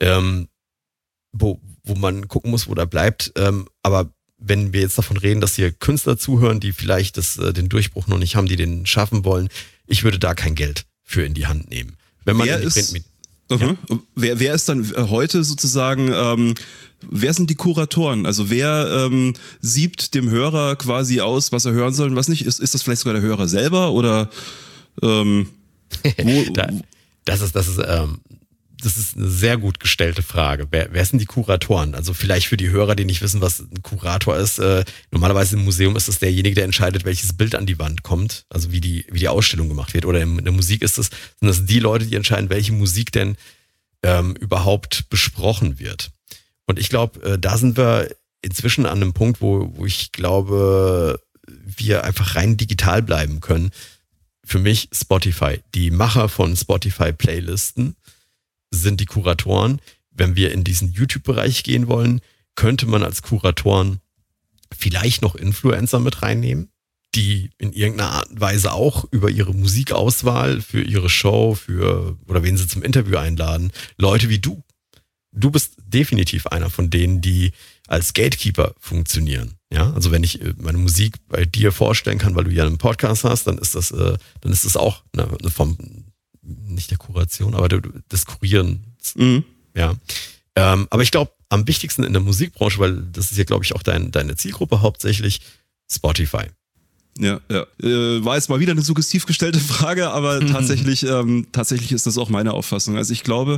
A: wo man gucken muss, wo da bleibt, aber wenn wir jetzt davon reden, dass hier Künstler zuhören, die vielleicht den Durchbruch noch nicht haben, die den schaffen wollen, ich würde da kein Geld für in die Hand nehmen. Wenn man
C: Wer ist dann heute sozusagen, wer sind die Kuratoren? Also wer siebt dem Hörer quasi aus, was er hören soll und was nicht? Ist das vielleicht sogar der Hörer selber oder
A: Das ist eine sehr gut gestellte Frage. Wer sind die Kuratoren? Also vielleicht für die Hörer, die nicht wissen, was ein Kurator ist. Normalerweise im Museum ist es derjenige, der entscheidet, welches Bild an die Wand kommt. Also wie die Ausstellung gemacht wird. Oder in der Musik sind das die Leute, die entscheiden, welche Musik denn überhaupt besprochen wird. Und ich glaube, da sind wir inzwischen an einem Punkt, wo ich glaube, wir einfach rein digital bleiben können. Für mich Spotify. Die Macher von Spotify-Playlisten sind die Kuratoren. Wenn wir in diesen YouTube-Bereich gehen wollen, könnte man als Kuratoren vielleicht noch Influencer mit reinnehmen, die in irgendeiner Art und Weise auch über ihre Musikauswahl für ihre Show, oder wen sie zum Interview einladen, Leute wie du. Du bist definitiv einer von denen, die als Gatekeeper funktionieren. Ja, also wenn ich meine Musik bei dir vorstellen kann, weil du ja einen Podcast hast, dann ist das auch eine Form, nicht der Kuration, aber des Kurierens. Mhm. Ja. Aber ich glaube, am wichtigsten in der Musikbranche, weil das ist ja, glaube ich, auch deine Zielgruppe hauptsächlich, Spotify.
C: Ja. War jetzt mal wieder eine suggestiv gestellte Frage, aber tatsächlich ist das auch meine Auffassung. Also ich glaube,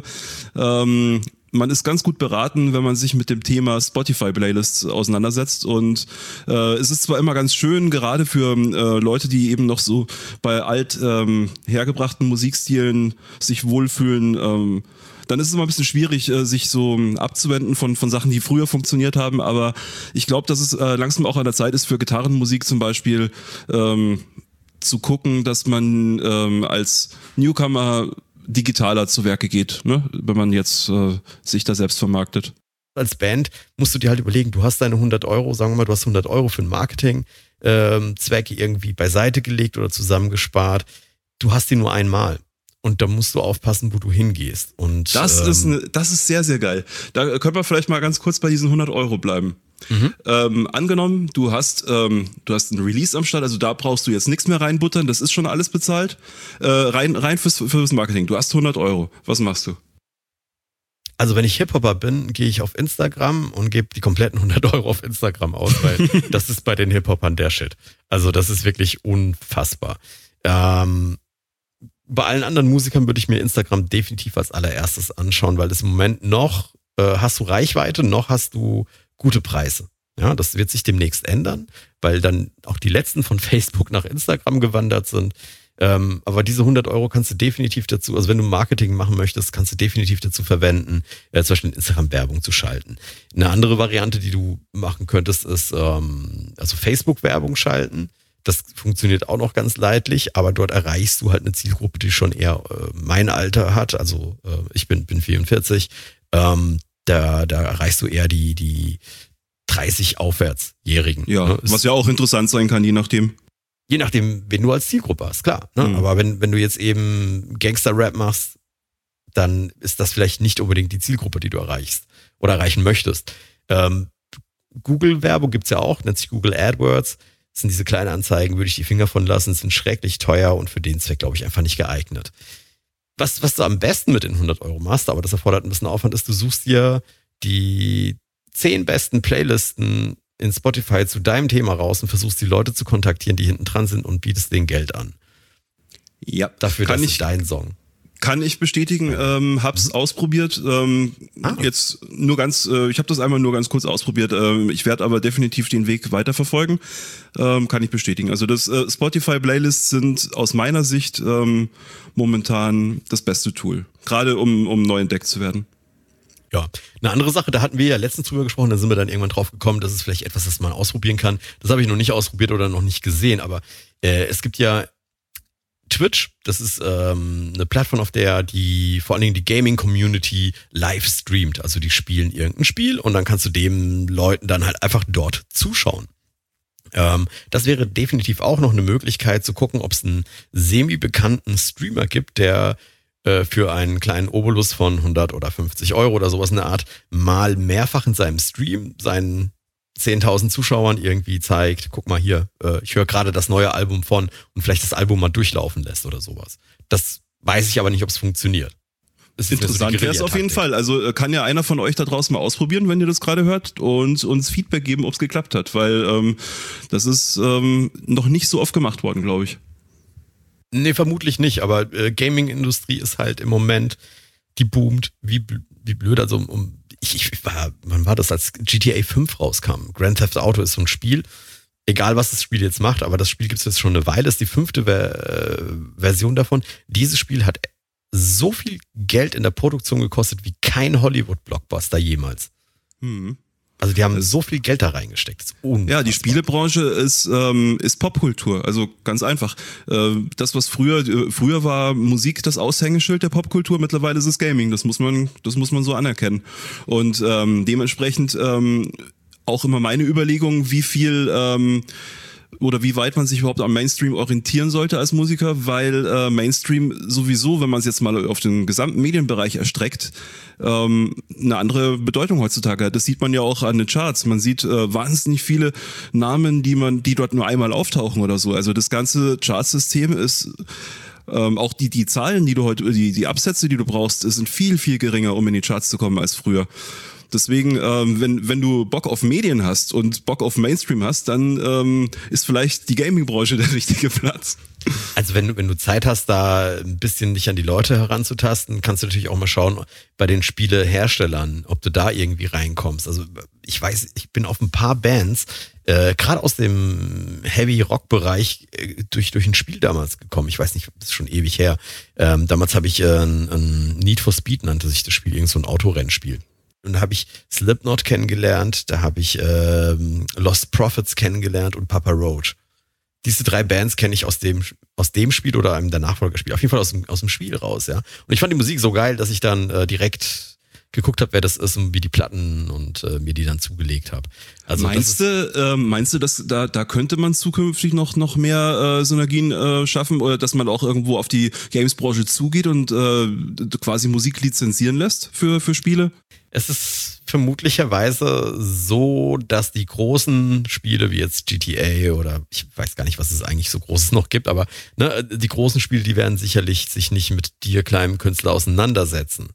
C: man ist ganz gut beraten, wenn man sich mit dem Thema Spotify-Playlists auseinandersetzt und es ist zwar immer ganz schön, gerade für Leute, die eben noch so bei hergebrachten Musikstilen sich wohlfühlen, dann ist es immer ein bisschen schwierig, sich so abzuwenden von Sachen, die früher funktioniert haben, aber ich glaube, dass es langsam auch an der Zeit ist, für Gitarrenmusik zum Beispiel zu gucken, dass man als Newcomer digitaler zu Werke geht, ne? Wenn man jetzt sich da selbst vermarktet.
A: Als Band musst du dir halt überlegen, du hast deine 100 Euro, sagen wir mal, du hast 100 Euro für einen Marketing-Zweck irgendwie beiseite gelegt oder zusammengespart. Du hast die nur einmal. Und da musst du aufpassen, wo du hingehst. Und
C: das ist sehr, sehr geil. Da können wir vielleicht mal ganz kurz bei diesen 100 Euro bleiben. Mhm. Angenommen, du hast ein Release am Start, also da brauchst du jetzt nichts mehr reinbuttern, das ist schon alles bezahlt. Rein fürs Marketing. Du hast 100 Euro. Was machst du?
A: Also wenn ich Hip-Hopper bin, gehe ich auf Instagram und gebe die kompletten 100 Euro auf Instagram aus, weil das ist bei den Hip-Hopern der Shit. Also das ist wirklich unfassbar. Bei allen anderen Musikern würde ich mir Instagram definitiv als allererstes anschauen, weil es im Moment noch hast du Reichweite, noch hast du gute Preise. Ja, das wird sich demnächst ändern, weil dann auch die letzten von Facebook nach Instagram gewandert sind. Aber diese 100 Euro kannst du definitiv dazu, also wenn du Marketing machen möchtest, kannst du definitiv dazu verwenden, zum Beispiel in Instagram Werbung zu schalten. Eine andere Variante, die du machen könntest, ist also Facebook Werbung schalten. Das funktioniert auch noch ganz leidlich, aber dort erreichst du halt eine Zielgruppe, die schon eher mein Alter hat. Also ich bin 44. Da erreichst du eher die 30 Aufwärtsjährigen.
C: Ja,
A: ne?
C: Was ja auch interessant sein kann, je nachdem.
A: Je nachdem, wen du als Zielgruppe hast, klar. Ne? Mhm. Aber wenn du jetzt eben Gangster-Rap machst, dann ist das vielleicht nicht unbedingt die Zielgruppe, die du erreichst oder erreichen möchtest. Google-Werbung gibt's ja auch, nennt sich Google AdWords. Das sind diese kleinen Anzeigen, würde ich die Finger von lassen, sind schrecklich teuer und für den Zweck, glaube ich, einfach nicht geeignet. Was du am besten mit den 100 Euro machst, aber das erfordert ein bisschen Aufwand, ist, du suchst dir die 10 besten Playlisten in Spotify zu deinem Thema raus und versuchst die Leute zu kontaktieren, die hinten dran sind und bietest denen Geld an.
C: Ja,
A: dafür, das ist dein Song.
C: Kann ich bestätigen, hab's ausprobiert. Jetzt nur ganz, ich habe das einmal nur ganz kurz ausprobiert. Ich werde aber definitiv den Weg weiterverfolgen. Kann ich bestätigen. Also das Spotify-Playlists sind aus meiner Sicht momentan das beste Tool. Gerade um neu entdeckt zu werden.
A: Ja, eine andere Sache, da hatten wir ja letztens drüber gesprochen, da sind wir dann irgendwann drauf gekommen, dass es vielleicht etwas, das man ausprobieren kann. Das habe ich noch nicht ausprobiert oder noch nicht gesehen, aber es gibt ja Twitch, das ist eine Plattform, auf der die vor allen Dingen die Gaming-Community live streamt. Also die spielen irgendein Spiel und dann kannst du den Leuten dann halt einfach dort zuschauen. Das wäre definitiv auch noch eine Möglichkeit zu gucken, ob es einen semi-bekannten Streamer gibt, der für einen kleinen Obolus von 100 oder 50 Euro oder sowas in der Art mal mehrfach in seinem Stream seinen 10.000 Zuschauern irgendwie zeigt, guck mal hier, ich höre gerade das neue Album von und vielleicht das Album mal durchlaufen lässt oder sowas. Das weiß ich aber nicht, ob es funktioniert.
C: Interessant wäre es auf jeden Fall. Also kann ja einer von euch da draußen mal ausprobieren, wenn ihr das gerade hört und uns Feedback geben, ob es geklappt hat, weil das ist noch nicht so oft gemacht worden, glaube ich.
A: Nee, vermutlich nicht, aber Gaming-Industrie ist halt im Moment, die boomt, wie blöd, also wann war das, als GTA 5 rauskam? Grand Theft Auto ist so ein Spiel, egal was das Spiel jetzt macht, aber das Spiel gibt es jetzt schon eine Weile, ist die 5. Version davon. Dieses Spiel hat so viel Geld in der Produktion gekostet wie kein Hollywood-Blockbuster jemals. Also die haben so viel Geld da reingesteckt. Das ist unfassbar.
C: Ja, die Spielebranche ist Popkultur, also ganz einfach. Das, was früher war Musik das Aushängeschild der Popkultur, mittlerweile ist es Gaming, das muss man so anerkennen. Und dementsprechend auch immer meine Überlegung, wie viel oder wie weit man sich überhaupt am Mainstream orientieren sollte als Musiker, weil Mainstream sowieso, wenn man es jetzt mal auf den gesamten Medienbereich erstreckt, eine andere Bedeutung heutzutage hat. Das sieht man ja auch an den Charts. Man sieht wahnsinnig viele Namen, die dort nur einmal auftauchen oder so. Also das ganze Chartsystem ist auch die Zahlen, die du heute, die Absätze, die du brauchst, sind viel, viel geringer, um in die Charts zu kommen als früher. Deswegen, wenn du Bock auf Medien hast und Bock auf Mainstream hast, dann ist vielleicht die Gaming-Branche der richtige Platz.
A: Also wenn du Zeit hast, da ein bisschen dich an die Leute heranzutasten, kannst du natürlich auch mal schauen bei den Spieleherstellern, ob du da irgendwie reinkommst. Also ich weiß, ich bin auf ein paar Bands, gerade aus dem Heavy-Rock-Bereich, durch ein Spiel damals gekommen. Ich weiß nicht, das ist schon ewig her. Damals habe ich ein Need for Speed, nannte sich das Spiel, irgend so ein Autorennspiel. Und da habe ich Slipknot kennengelernt, da habe ich Lost Prophets kennengelernt und Papa Roach. Diese 3 Bands kenne ich aus dem Spiel oder einem der Nachfolgerspiele. Auf jeden Fall aus dem Spiel raus, ja. Und ich fand die Musik so geil, dass ich dann direkt geguckt habe, wer das ist und wie die Platten und mir die dann zugelegt habe. Also meinst
C: du, dass da könnte man zukünftig noch mehr Synergien schaffen oder dass man auch irgendwo auf die Games-Branche zugeht und quasi Musik lizenzieren lässt für Spiele?
A: Es ist vermutlicherweise so, dass die großen Spiele wie jetzt GTA oder ich weiß gar nicht, was es eigentlich so Großes noch gibt, aber ne, die großen Spiele, die werden sicherlich sich nicht mit dir, kleinem Künstler, auseinandersetzen.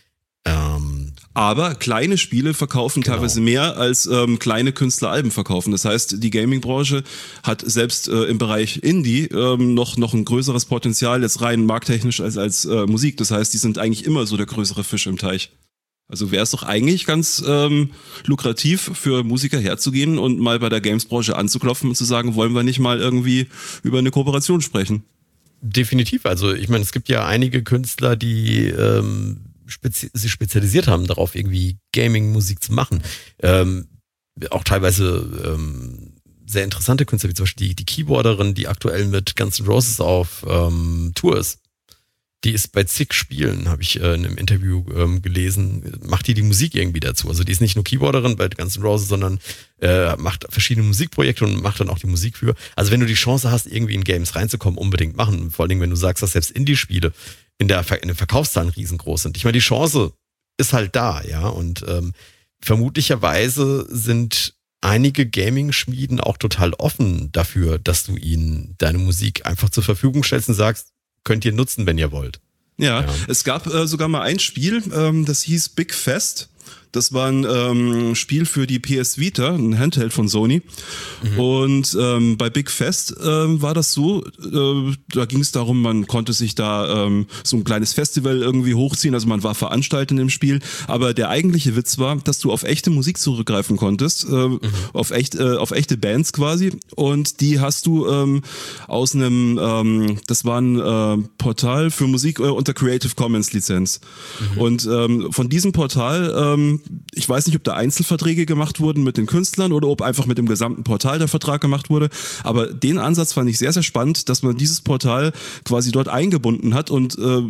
C: Aber kleine Spiele verkaufen teilweise mehr als kleine Künstleralben verkaufen. Das heißt, die Gaming-Branche hat selbst im Bereich Indie noch ein größeres Potenzial jetzt rein markttechnisch als Musik. Das heißt, die sind eigentlich immer so der größere Fisch im Teich. Also wäre es doch eigentlich ganz lukrativ für Musiker herzugehen und mal bei der Games-Branche anzuklopfen und zu sagen, wollen wir nicht mal irgendwie über eine Kooperation sprechen?
A: Definitiv. Also ich meine, es gibt ja einige Künstler, die sich spezialisiert haben, darauf irgendwie Gaming-Musik zu machen. Auch teilweise sehr interessante Künstler, wie zum Beispiel die Keyboarderin, die aktuell mit Guns N' Roses auf Tour ist. Die ist bei zig Spielen, habe ich in einem Interview gelesen, macht die Musik irgendwie dazu. Also die ist nicht nur Keyboarderin bei Guns N' Roses, sondern macht verschiedene Musikprojekte und macht dann auch die Musik für. Also wenn du die Chance hast, irgendwie in Games reinzukommen, unbedingt machen. Vor allen Dingen, wenn du sagst, dass selbst Indie-Spiele in den Verkaufszahlen riesengroß sind. Ich meine, die Chance ist halt da, ja. Und vermutlicherweise sind einige Gaming-Schmieden auch total offen dafür, dass du ihnen deine Musik einfach zur Verfügung stellst und sagst, könnt ihr nutzen, wenn ihr wollt.
C: Ja. Es gab sogar mal ein Spiel, das hieß Big Fest. Das war ein Spiel für die PS Vita, ein Handheld von Sony. Und bei Big Fest war das so, da ging es darum, man konnte sich da so ein kleines Festival irgendwie hochziehen, also man war veranstaltet im Spiel, aber der eigentliche Witz war, dass du auf echte Musik zurückgreifen konntest, auf echte Bands quasi, und die hast du aus einem, das war ein Portal für Musik unter Creative Commons Lizenz. Und von diesem Portal, ich weiß nicht, ob da Einzelverträge gemacht wurden mit den Künstlern oder ob einfach mit dem gesamten Portal der Vertrag gemacht wurde, aber den Ansatz fand ich sehr, sehr spannend, dass man dieses Portal quasi dort eingebunden hat und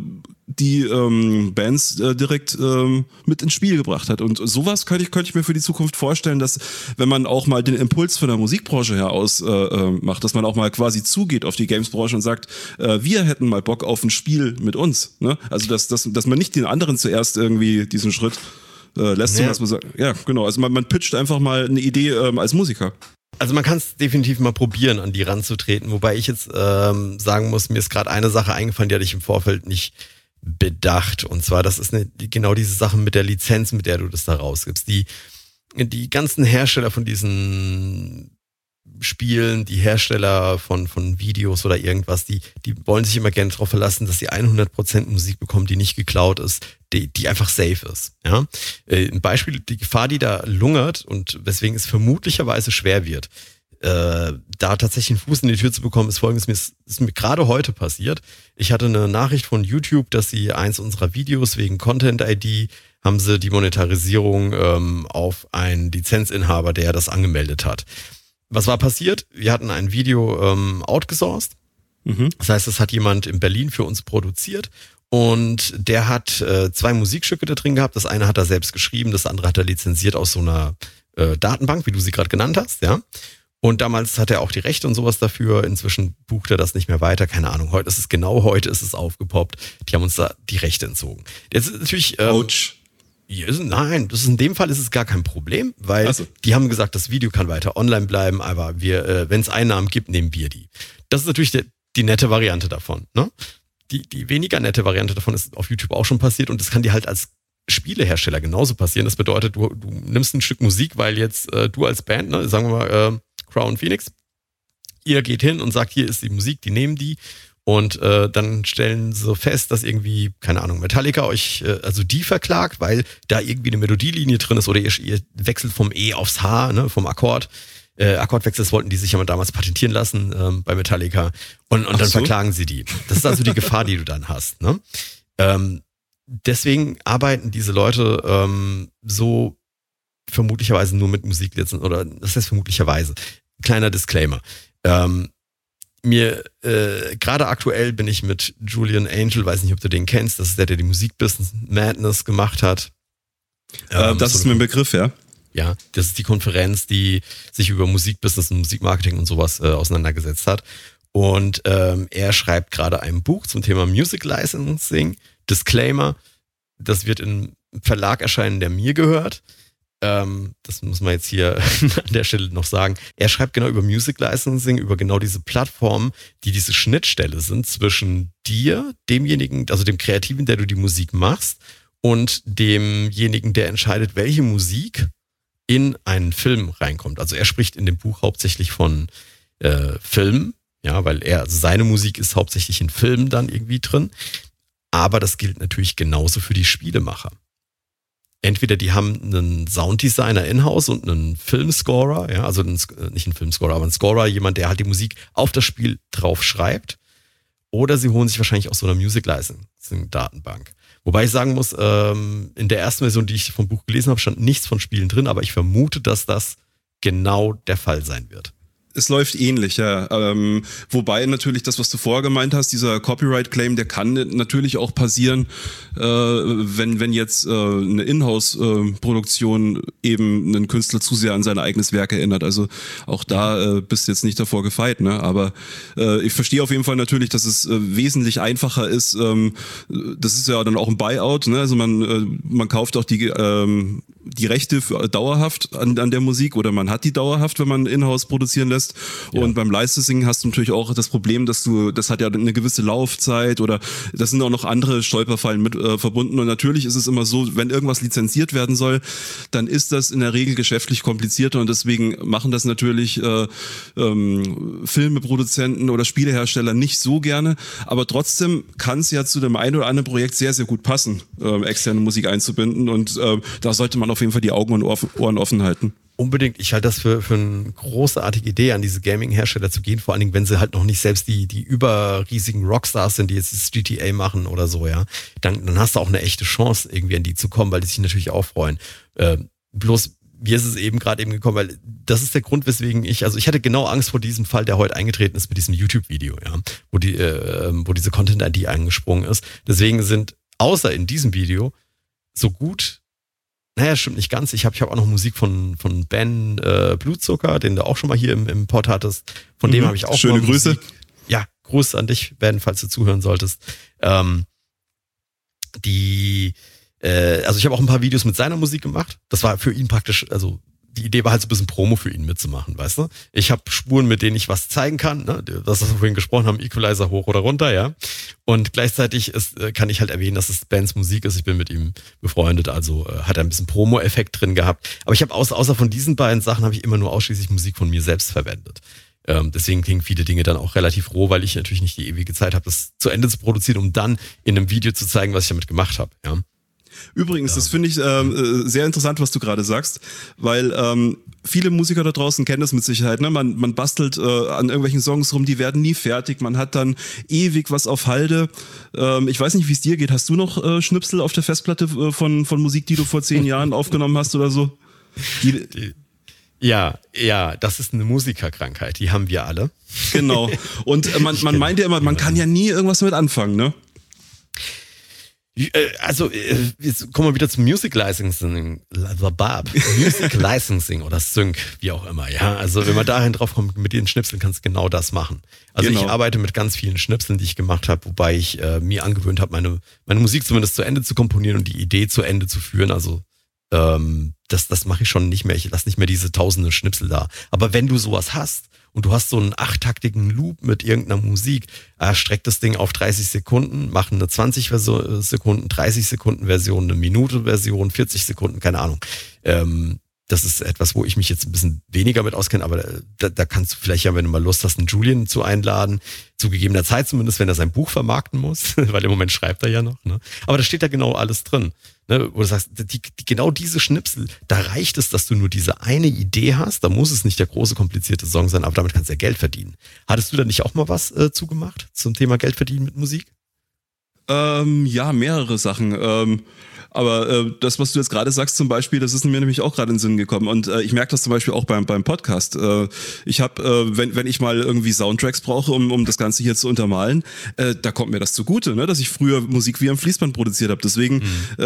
C: die Bands direkt mit ins Spiel gebracht hat. Und sowas könnte ich mir für die Zukunft vorstellen, dass wenn man auch mal den Impuls von der Musikbranche her aus macht, dass man auch mal quasi zugeht auf die Gamesbranche und sagt, wir hätten mal Bock auf ein Spiel mit uns. Ne? Also dass man nicht den anderen zuerst irgendwie diesen Schritt lässt, ja. Dass man sagt, ja genau, also man pitcht einfach mal eine Idee als Musiker.
A: Also man kann es definitiv mal probieren, an die ranzutreten, wobei ich jetzt sagen muss, mir ist gerade eine Sache eingefallen, die hatte ich im Vorfeld nicht bedacht, und zwar das ist genau diese Sache mit der Lizenz, mit der du das da rausgibst. Die ganzen Hersteller von diesen Spielen, die Hersteller von Videos oder irgendwas, die wollen sich immer gerne darauf verlassen, dass sie 100% Musik bekommen, die nicht geklaut ist, die einfach safe ist. Ja? Ein Beispiel, die Gefahr, die da lungert und weswegen es vermutlicherweise schwer wird, da tatsächlich einen Fuß in die Tür zu bekommen, ist folgendes, ist mir gerade heute passiert. Ich hatte eine Nachricht von YouTube, dass sie eins unserer Videos wegen Content-ID haben sie die Monetarisierung auf einen Lizenzinhaber, der das angemeldet hat. Was war passiert? Wir hatten ein Video outgesourced. Das heißt, das hat jemand in Berlin für uns produziert und der hat 2 Musikstücke da drin gehabt. Das eine hat er selbst geschrieben, das andere hat er lizenziert aus so einer Datenbank, wie du sie gerade genannt hast, ja. Und damals hat er auch die Rechte und sowas dafür. Inzwischen bucht er das nicht mehr weiter. Keine Ahnung, heute ist es aufgepoppt. Die haben uns da die Rechte entzogen. Jetzt ist natürlich
C: Ouch.
A: Nein, in dem Fall ist es gar kein Problem, weil die haben gesagt, das Video kann weiter online bleiben, aber wenn es Einnahmen gibt, nehmen wir die. Das ist natürlich die nette Variante davon. Ne? Die weniger nette Variante davon ist auf YouTube auch schon passiert und das kann dir halt als Spielehersteller genauso passieren. Das bedeutet, du nimmst ein Stück Musik, weil jetzt du als Band, ne, sagen wir mal Crown Phoenix, ihr geht hin und sagt, hier ist die Musik, die nehmen die. Und dann stellen sie fest, dass irgendwie, keine Ahnung, Metallica euch, also die verklagt, weil da irgendwie eine Melodielinie drin ist oder ihr wechselt vom E aufs H, ne, vom Akkord. Akkordwechsel, das wollten die sich ja mal damals patentieren lassen bei Metallica. Und dann verklagen sie die. Das ist also die Gefahr, die du dann hast. Ne? Deswegen arbeiten diese Leute so vermutlicherweise nur mit Musiklizenzen oder das heißt vermutlicherweise. Kleiner Disclaimer. Gerade aktuell bin ich mit Julian Angel, weiß nicht, ob du den kennst, das ist der die Musikbusiness Madness gemacht hat.
C: Das ist mir ein Begriff, ja.
A: Ja, das ist die Konferenz, die sich über Musikbusiness und Musikmarketing und sowas auseinandergesetzt hat. Und er schreibt gerade ein Buch zum Thema Music Licensing. Disclaimer, das wird im Verlag erscheinen, der mir gehört. Das muss man jetzt hier an der Stelle noch sagen. Er schreibt genau über Music Licensing, über genau diese Plattformen, die diese Schnittstelle sind zwischen dir, demjenigen, also dem Kreativen, der du die Musik machst, und demjenigen, der entscheidet, welche Musik in einen Film reinkommt. Also er spricht in dem Buch hauptsächlich von Filmen, ja, weil seine Musik ist hauptsächlich in Filmen dann irgendwie drin. Aber das gilt natürlich genauso für die Spielemacher. Entweder die haben einen Sounddesigner in-house und einen Filmscorer, ja, also nicht einen Filmscorer, aber einen Scorer, jemand, der halt die Musik auf das Spiel drauf schreibt. Oder sie holen sich wahrscheinlich aus so einer Music Licensing Datenbank. Wobei ich sagen muss, in der ersten Version, die ich vom Buch gelesen habe, stand nichts von Spielen drin, aber ich vermute, dass das genau der Fall sein wird.
C: Es läuft ähnlich, ja. Wobei natürlich das, was du vorher gemeint hast, dieser Copyright-Claim, der kann natürlich auch passieren, wenn jetzt eine Inhouse-Produktion eben einen Künstler zu sehr an sein eigenes Werk erinnert. Also auch da bist du jetzt nicht davor gefeit, ne? Aber ich verstehe auf jeden Fall natürlich, dass es wesentlich einfacher ist. Das ist ja dann auch ein Buyout, ne? Also man kauft auch die Rechte dauerhaft an der Musik oder man hat die dauerhaft, wenn man Inhouse produzieren lässt. Ja. Und beim Licensing hast du natürlich auch das Problem, das hat ja eine gewisse Laufzeit oder das sind auch noch andere Stolperfallen mit verbunden. Und natürlich ist es immer so, wenn irgendwas lizenziert werden soll, dann ist das in der Regel geschäftlich komplizierter und deswegen machen das natürlich Filmeproduzenten oder Spielehersteller nicht so gerne. Aber trotzdem kann es ja zu dem einen oder anderen Projekt sehr, sehr gut passen, externe Musik einzubinden und da sollte man auf jeden Fall die Augen und Ohren offen halten.
A: Unbedingt. Ich halte das für eine großartige Idee, an diese Gaming-Hersteller zu gehen, vor allen Dingen, wenn sie halt noch nicht selbst die überriesigen Rockstars sind, die jetzt das GTA machen oder so, ja. Dann hast du auch eine echte Chance, irgendwie an die zu kommen, weil die sich natürlich auch freuen. Bloß, mir ist es eben gerade gekommen, weil das ist der Grund, weswegen ich hatte genau Angst vor diesem Fall, der heute eingetreten ist mit diesem YouTube-Video, ja, wo diese Content-ID eingesprungen ist. Deswegen sind außer in diesem Video, so gut, naja, stimmt nicht ganz. Ich hab auch noch Musik von Ben Blutzucker, den du auch schon mal hier im Pod hattest. Von dem habe ich auch
C: schöne
A: mal
C: Grüße.
A: Musik. Ja, Gruß an dich, Ben, falls du zuhören solltest. Also ich habe auch ein paar Videos mit seiner Musik gemacht. Das war für ihn praktisch, also die Idee war halt so ein bisschen Promo für ihn mitzumachen, weißt du? Ich habe Spuren, mit denen ich was zeigen kann, ne? Das, was wir vorhin gesprochen haben, Equalizer hoch oder runter, ja. Und gleichzeitig kann ich halt erwähnen, dass es Bens Musik ist. Ich bin mit ihm befreundet, also hat er ein bisschen Promo-Effekt drin gehabt. Aber ich habe außer von diesen beiden Sachen habe ich immer nur ausschließlich Musik von mir selbst verwendet. Deswegen klingen viele Dinge dann auch relativ roh, weil ich natürlich nicht die ewige Zeit habe, das zu Ende zu produzieren, um dann in einem Video zu zeigen, was ich damit gemacht habe, ja.
C: Übrigens, das finde ich sehr interessant, was du gerade sagst, weil viele Musiker da draußen kennen das mit Sicherheit. Ne? Man bastelt an irgendwelchen Songs rum, die werden nie fertig. Man hat dann ewig was auf Halde. Ich weiß nicht, wie es dir geht. Hast du noch Schnipsel auf der Festplatte von Musik, die du vor 10 Jahren aufgenommen hast oder so?
A: Ja, das ist eine Musikerkrankheit. Die haben wir alle.
C: Genau. Und man meint ja immer, man kann ja nie irgendwas damit anfangen, ne?
A: Also, jetzt kommen wir wieder zum Music Licensing oder Sync, wie auch immer, ja. Also, wenn man dahin drauf kommt, mit den Schnipseln kannst du genau das machen. Also, genau. Ich arbeite mit ganz vielen Schnipseln, die ich gemacht habe, wobei ich mir angewöhnt habe, meine Musik zumindest zu Ende zu komponieren und die Idee zu Ende zu führen. Also, das mache ich schon nicht mehr. Ich lasse nicht mehr diese tausende Schnipsel da. Aber wenn du sowas hast, und du hast so einen 8-taktigen Loop mit irgendeiner Musik, streck das Ding auf 30 Sekunden, mach eine 20 Sekunden, 30 Sekunden Version, eine Minute Version, 40 Sekunden, keine Ahnung. Das ist etwas, wo ich mich jetzt ein bisschen weniger mit auskenne, aber da kannst du vielleicht ja, wenn du mal Lust hast, einen Julian zu einladen, zu gegebener Zeit zumindest, wenn er sein Buch vermarkten muss, weil im Moment schreibt er ja noch. Ne? Aber da steht da genau alles drin. Ne? Wo du sagst, genau diese Schnipsel, da reicht es, dass du nur diese eine Idee hast, da muss es nicht der große, komplizierte Song sein, aber damit kannst du ja Geld verdienen. Hattest du da nicht auch mal was zugemacht zum Thema Geld verdienen mit Musik?
C: Ja, mehrere Sachen. Aber das, was du jetzt gerade sagst zum Beispiel, das ist mir nämlich auch gerade in den Sinn gekommen. Und ich merke das zum Beispiel auch beim Podcast. Ich habe, wenn ich mal irgendwie Soundtracks brauche, um das Ganze hier zu untermalen, da kommt mir das zugute, ne? Dass ich früher Musik wie am Fließband produziert habe. Deswegen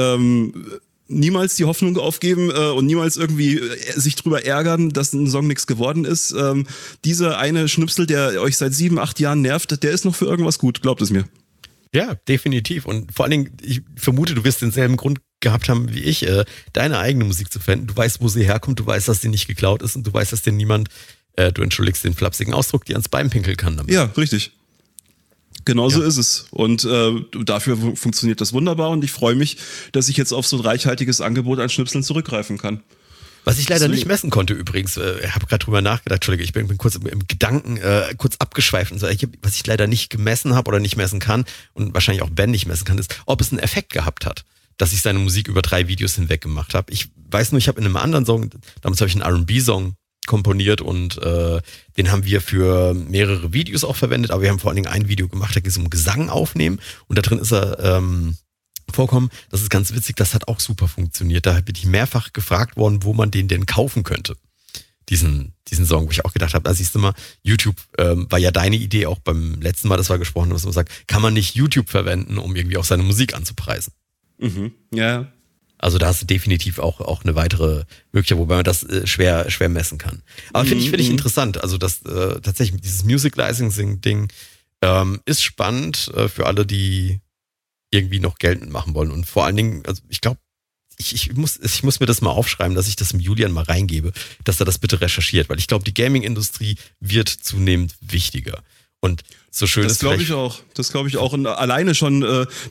C: niemals die Hoffnung aufgeben und niemals irgendwie sich drüber ärgern, dass ein Song nichts geworden ist. Dieser eine Schnipsel, der euch seit 7, 8 Jahren nervt, der ist noch für irgendwas gut, glaubt es mir.
A: Ja, definitiv. Und vor allen Dingen, ich vermute, du wirst denselben Grund gehabt haben wie ich, deine eigene Musik zu finden. Du weißt, wo sie herkommt, du weißt, dass sie nicht geklaut ist und du weißt, dass dir niemand, du entschuldigst den flapsigen Ausdruck, die ans Bein pinkeln kann damit.
C: Ja, richtig. Genauso ist es. Und dafür funktioniert das wunderbar und ich freue mich, dass ich jetzt auf so ein reichhaltiges Angebot an Schnipseln zurückgreifen kann.
A: Was ich leider nicht messen konnte übrigens, ich habe gerade drüber nachgedacht, Entschuldige, ich bin kurz im Gedanken kurz abgeschweift und so. Was ich leider nicht gemessen habe oder nicht messen kann und wahrscheinlich auch Ben nicht messen kann, ist, ob es einen Effekt gehabt hat, dass ich seine Musik über 3 Videos hinweg gemacht habe. Ich weiß nur, ich habe in einem anderen Song, damals habe ich einen R&B-Song komponiert und den haben wir für mehrere Videos auch verwendet, aber wir haben vor allen Dingen ein Video gemacht, da ging es um Gesang aufnehmen und da drin ist er vorkommen. Das ist ganz witzig, das hat auch super funktioniert. Da bin ich mehrfach gefragt worden, wo man den denn kaufen könnte. Diesen Song, wo ich auch gedacht habe, siehst du mal, YouTube war ja deine Idee auch beim letzten Mal, das war gesprochen, dass man sagt, kann man nicht YouTube verwenden, um irgendwie auch seine Musik anzupreisen.
C: Mhm. Ja.
A: Also da hast du definitiv auch eine weitere Möglichkeit, wobei man das schwer messen kann. Aber finde ich interessant. Also das tatsächlich dieses Music Licensing-Ding ist spannend für alle, die irgendwie noch Geld mitmachen wollen. Und vor allen Dingen, also ich glaube, ich muss mir das mal aufschreiben, dass ich das im Julian mal reingebe, dass er das bitte recherchiert, weil ich glaube, die Gaming-Industrie wird zunehmend wichtiger. Und so schön
C: das glaube ich auch. Das glaube ich auch. Und alleine schon,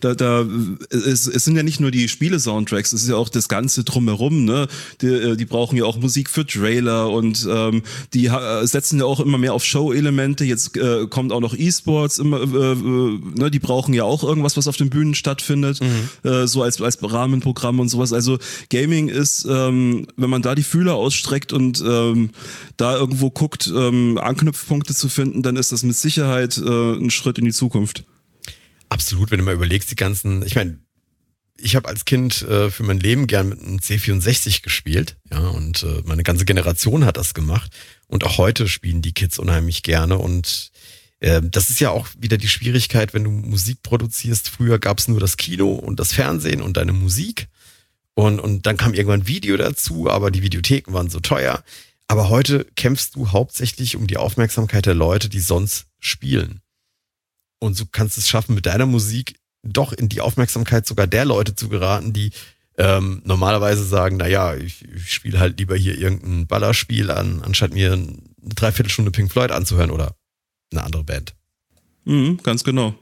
C: es sind ja nicht nur die Spiele-Soundtracks, es ist ja auch das Ganze drumherum, ne? Die brauchen ja auch Musik für Trailer und die setzen ja auch immer mehr auf Show-Elemente. Jetzt kommt auch noch E-Sports, ne? Die brauchen ja auch irgendwas, was auf den Bühnen stattfindet, so als Rahmenprogramm und sowas. Also Gaming ist, wenn man da die Fühler ausstreckt und da irgendwo guckt, Anknüpfpunkte zu finden, dann ist das mit Sicherheit ein Schritt in die Zukunft.
A: Absolut, wenn du mal überlegst, die ganzen, ich meine, ich habe als Kind für mein Leben gern mit einem C64 gespielt, ja, und meine ganze Generation hat das gemacht und auch heute spielen die Kids unheimlich gerne und Das ist ja auch wieder die Schwierigkeit, wenn du Musik produzierst. Früher gab es nur das Kino und das Fernsehen und deine Musik. Und dann kam irgendwann Video dazu, aber die Videotheken waren so teuer. Aber heute kämpfst du hauptsächlich um die Aufmerksamkeit der Leute, die sonst spielen. Und du kannst es schaffen, mit deiner Musik doch in die Aufmerksamkeit sogar der Leute zu geraten, die normalerweise sagen, naja, ich spiele halt lieber hier irgendein Ballerspiel an, anstatt mir eine Dreiviertelstunde Pink Floyd anzuhören oder eine andere Band.
C: Ganz genau.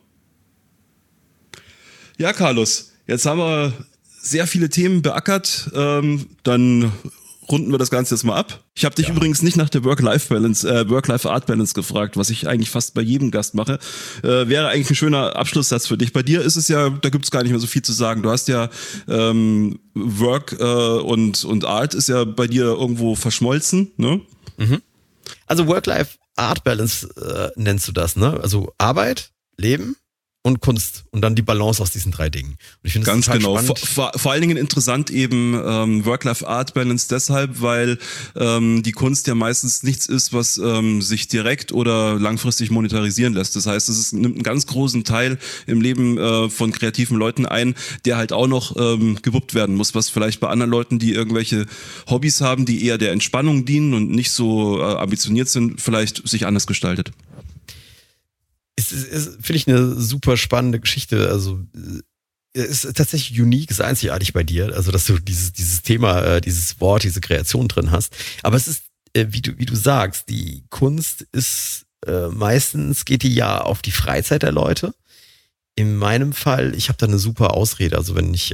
C: Ja, Carlos, jetzt haben wir sehr viele Themen beackert. Dann runden wir das Ganze jetzt mal ab. Ich habe dich übrigens nicht nach der Work-Life-Art-Balance gefragt, was ich eigentlich fast bei jedem Gast mache. Wäre eigentlich ein schöner Abschlusssatz für dich. Bei dir ist es ja, da gibt es gar nicht mehr so viel zu sagen. Du hast ja Work und Art ist ja bei dir irgendwo verschmolzen, ne?
A: Also Work-Life-Art-Balance nennst du das, ne? Also Arbeit, Leben und Kunst und dann die Balance aus diesen 3 Dingen. Und ich finde
C: ganz genau.
A: Spannend.
C: Vor allen Dingen interessant eben Work-Life-Art-Balance deshalb, weil die Kunst ja meistens nichts ist, was sich direkt oder langfristig monetarisieren lässt. Das heißt, nimmt einen ganz großen Teil im Leben von kreativen Leuten ein, der halt auch noch gewuppt werden muss, was vielleicht bei anderen Leuten, die irgendwelche Hobbys haben, die eher der Entspannung dienen und nicht so ambitioniert sind, vielleicht sich anders gestaltet.
A: Finde ich eine super spannende Geschichte. Also es ist tatsächlich unique, ist einzigartig bei dir, also dass du dieses Thema, dieses Wort, diese Kreation drin hast. Aber es ist, wie du sagst, die Kunst ist meistens geht die ja auf die Freizeit der Leute. In meinem Fall, ich habe da eine super Ausrede. Also wenn ich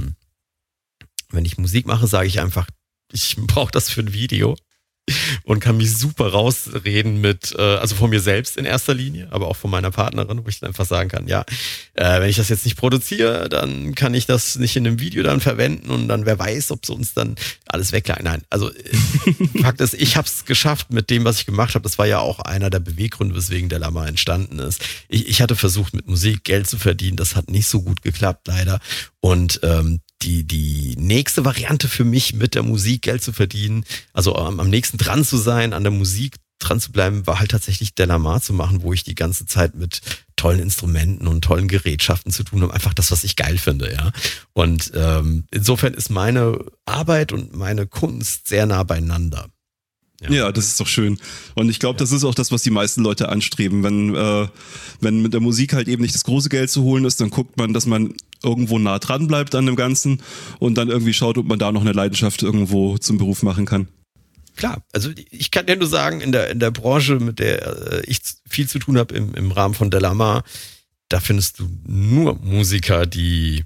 A: Musik mache, sage ich einfach, ich brauche das für ein Video. Und kann mich super rausreden also von mir selbst in erster Linie, aber auch von meiner Partnerin, wo ich dann einfach sagen kann, ja, wenn ich das jetzt nicht produziere, dann kann ich das nicht in einem Video dann verwenden und dann wer weiß, ob sie uns dann alles wegleihen. Nein, also Fakt ist, ich habe es geschafft mit dem, was ich gemacht habe. Das war ja auch einer der Beweggründe, weswegen Delamar entstanden ist. Ich hatte versucht, mit Musik Geld zu verdienen. Das hat nicht so gut geklappt, leider. Und die nächste Variante für mich, mit der Musik Geld zu verdienen, also am nächsten dran zu sein, an der Musik dran zu bleiben, war halt tatsächlich Delamar zu machen, wo ich die ganze Zeit mit tollen Instrumenten und tollen Gerätschaften zu tun habe. Einfach das, was ich geil finde, ja. Und insofern ist meine Arbeit und meine Kunst sehr nah beieinander.
C: Ja, das ist doch schön. Und ich glaube, das ist auch das, was die meisten Leute anstreben. Wenn mit der Musik halt eben nicht das große Geld zu holen ist, dann guckt man, dass man irgendwo nah dran bleibt an dem Ganzen und dann irgendwie schaut, ob man da noch eine Leidenschaft irgendwo zum Beruf machen kann.
A: Klar, also ich kann dir nur sagen, in der Branche, mit der ich viel zu tun habe im Rahmen von Delamar, da findest du nur Musiker, die,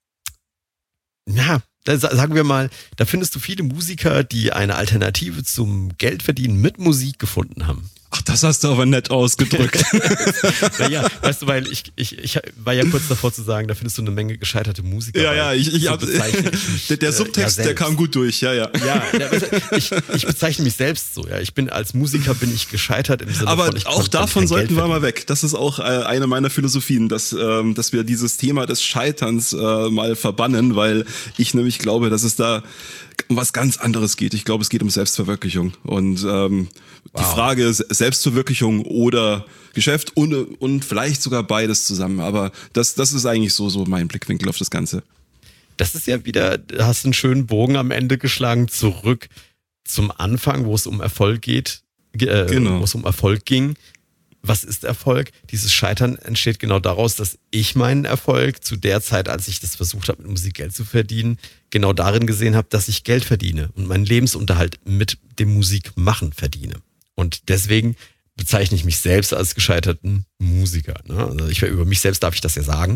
A: sagen wir mal, da findest du viele Musiker, die eine Alternative zum Geldverdienen mit Musik gefunden haben.
C: Ach, das hast du aber nett ausgedrückt.
A: Naja, weißt du, weil ich war ja kurz davor zu sagen, da findest du eine Menge gescheiterte Musiker.
C: Ja, der Subtext, der kam gut durch, ja.
A: Ja, ich bezeichne mich selbst so, ja. Als Musiker bin ich gescheitert im Sinne
C: aber
A: von,
C: auch davon sollten wir mal weg. Das ist auch eine meiner Philosophien, dass wir dieses Thema des Scheiterns mal verbannen, weil ich nämlich glaube, dass es da um was ganz anderes geht. Ich glaube, es geht um Selbstverwirklichung und die Frage Selbstverwirklichung oder Geschäft und vielleicht sogar beides zusammen. Aber das ist eigentlich so mein Blickwinkel auf das Ganze.
A: Das ist ja wieder, du hast einen schönen Bogen am Ende geschlagen, zurück zum Anfang, wo es um Erfolg geht,
C: genau.
A: Wo es um Erfolg ging. Was ist Erfolg? Dieses Scheitern entsteht genau daraus, dass ich meinen Erfolg zu der Zeit, als ich das versucht habe, mit Musik Geld zu verdienen, genau darin gesehen habe, dass ich Geld verdiene und meinen Lebensunterhalt mit dem Musikmachen verdiene. Und deswegen bezeichne ich mich selbst als gescheiterten Musiker. Ne? Also über mich selbst darf ich das ja sagen.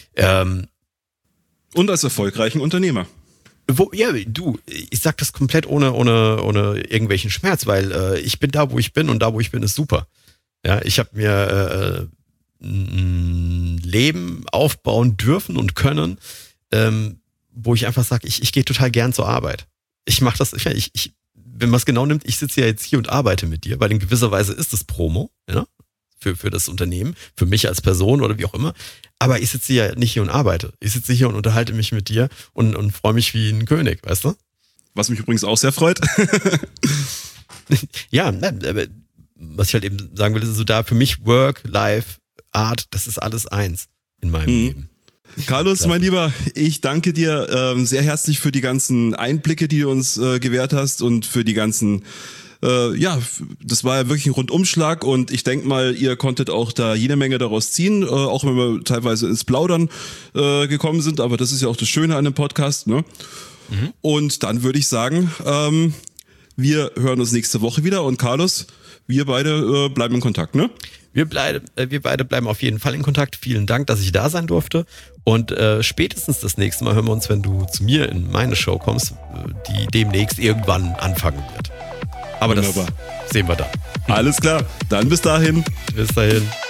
C: Und als erfolgreichen Unternehmer.
A: Ich sag das komplett ohne irgendwelchen Schmerz, weil ich bin da, wo ich bin und da, wo ich bin, ist super. Ja, ich habe mir ein Leben aufbauen dürfen und können, wo ich einfach sage, ich gehe total gern zur Arbeit. Ich mache das, wenn man es genau nimmt, ich sitze ja jetzt hier und arbeite mit dir, weil in gewisser Weise ist es Promo, ja, für das Unternehmen, für mich als Person oder wie auch immer. Aber ich sitze ja nicht hier und arbeite. Ich sitze hier und unterhalte mich mit dir und freue mich wie ein König, weißt du?
C: Was mich übrigens auch sehr freut.
A: Ja, aber was ich halt eben sagen will, ist so da für mich Work, Life, Art, das ist alles eins in meinem Leben.
C: Carlos,
A: Klasse.
C: mein Lieber, ich danke dir sehr herzlich für die ganzen Einblicke, die du uns gewährt hast und für die ganzen, das war ja wirklich ein Rundumschlag und ich denke mal, ihr konntet auch da jede Menge daraus ziehen, auch wenn wir teilweise ins Plaudern gekommen sind, aber das ist ja auch das Schöne an dem Podcast, ne? Und dann würde ich sagen, wir hören uns nächste Woche wieder und Carlos, wir beide bleiben in Kontakt, ne?
A: Wir beide bleiben auf jeden Fall in Kontakt. Vielen Dank, dass ich da sein durfte. Und spätestens das nächste Mal hören wir uns, wenn du zu mir in meine Show kommst, die demnächst irgendwann anfangen wird. Aber
C: wunderbar.
A: Das sehen wir dann.
C: Alles klar, dann bis dahin.
A: Bis dahin.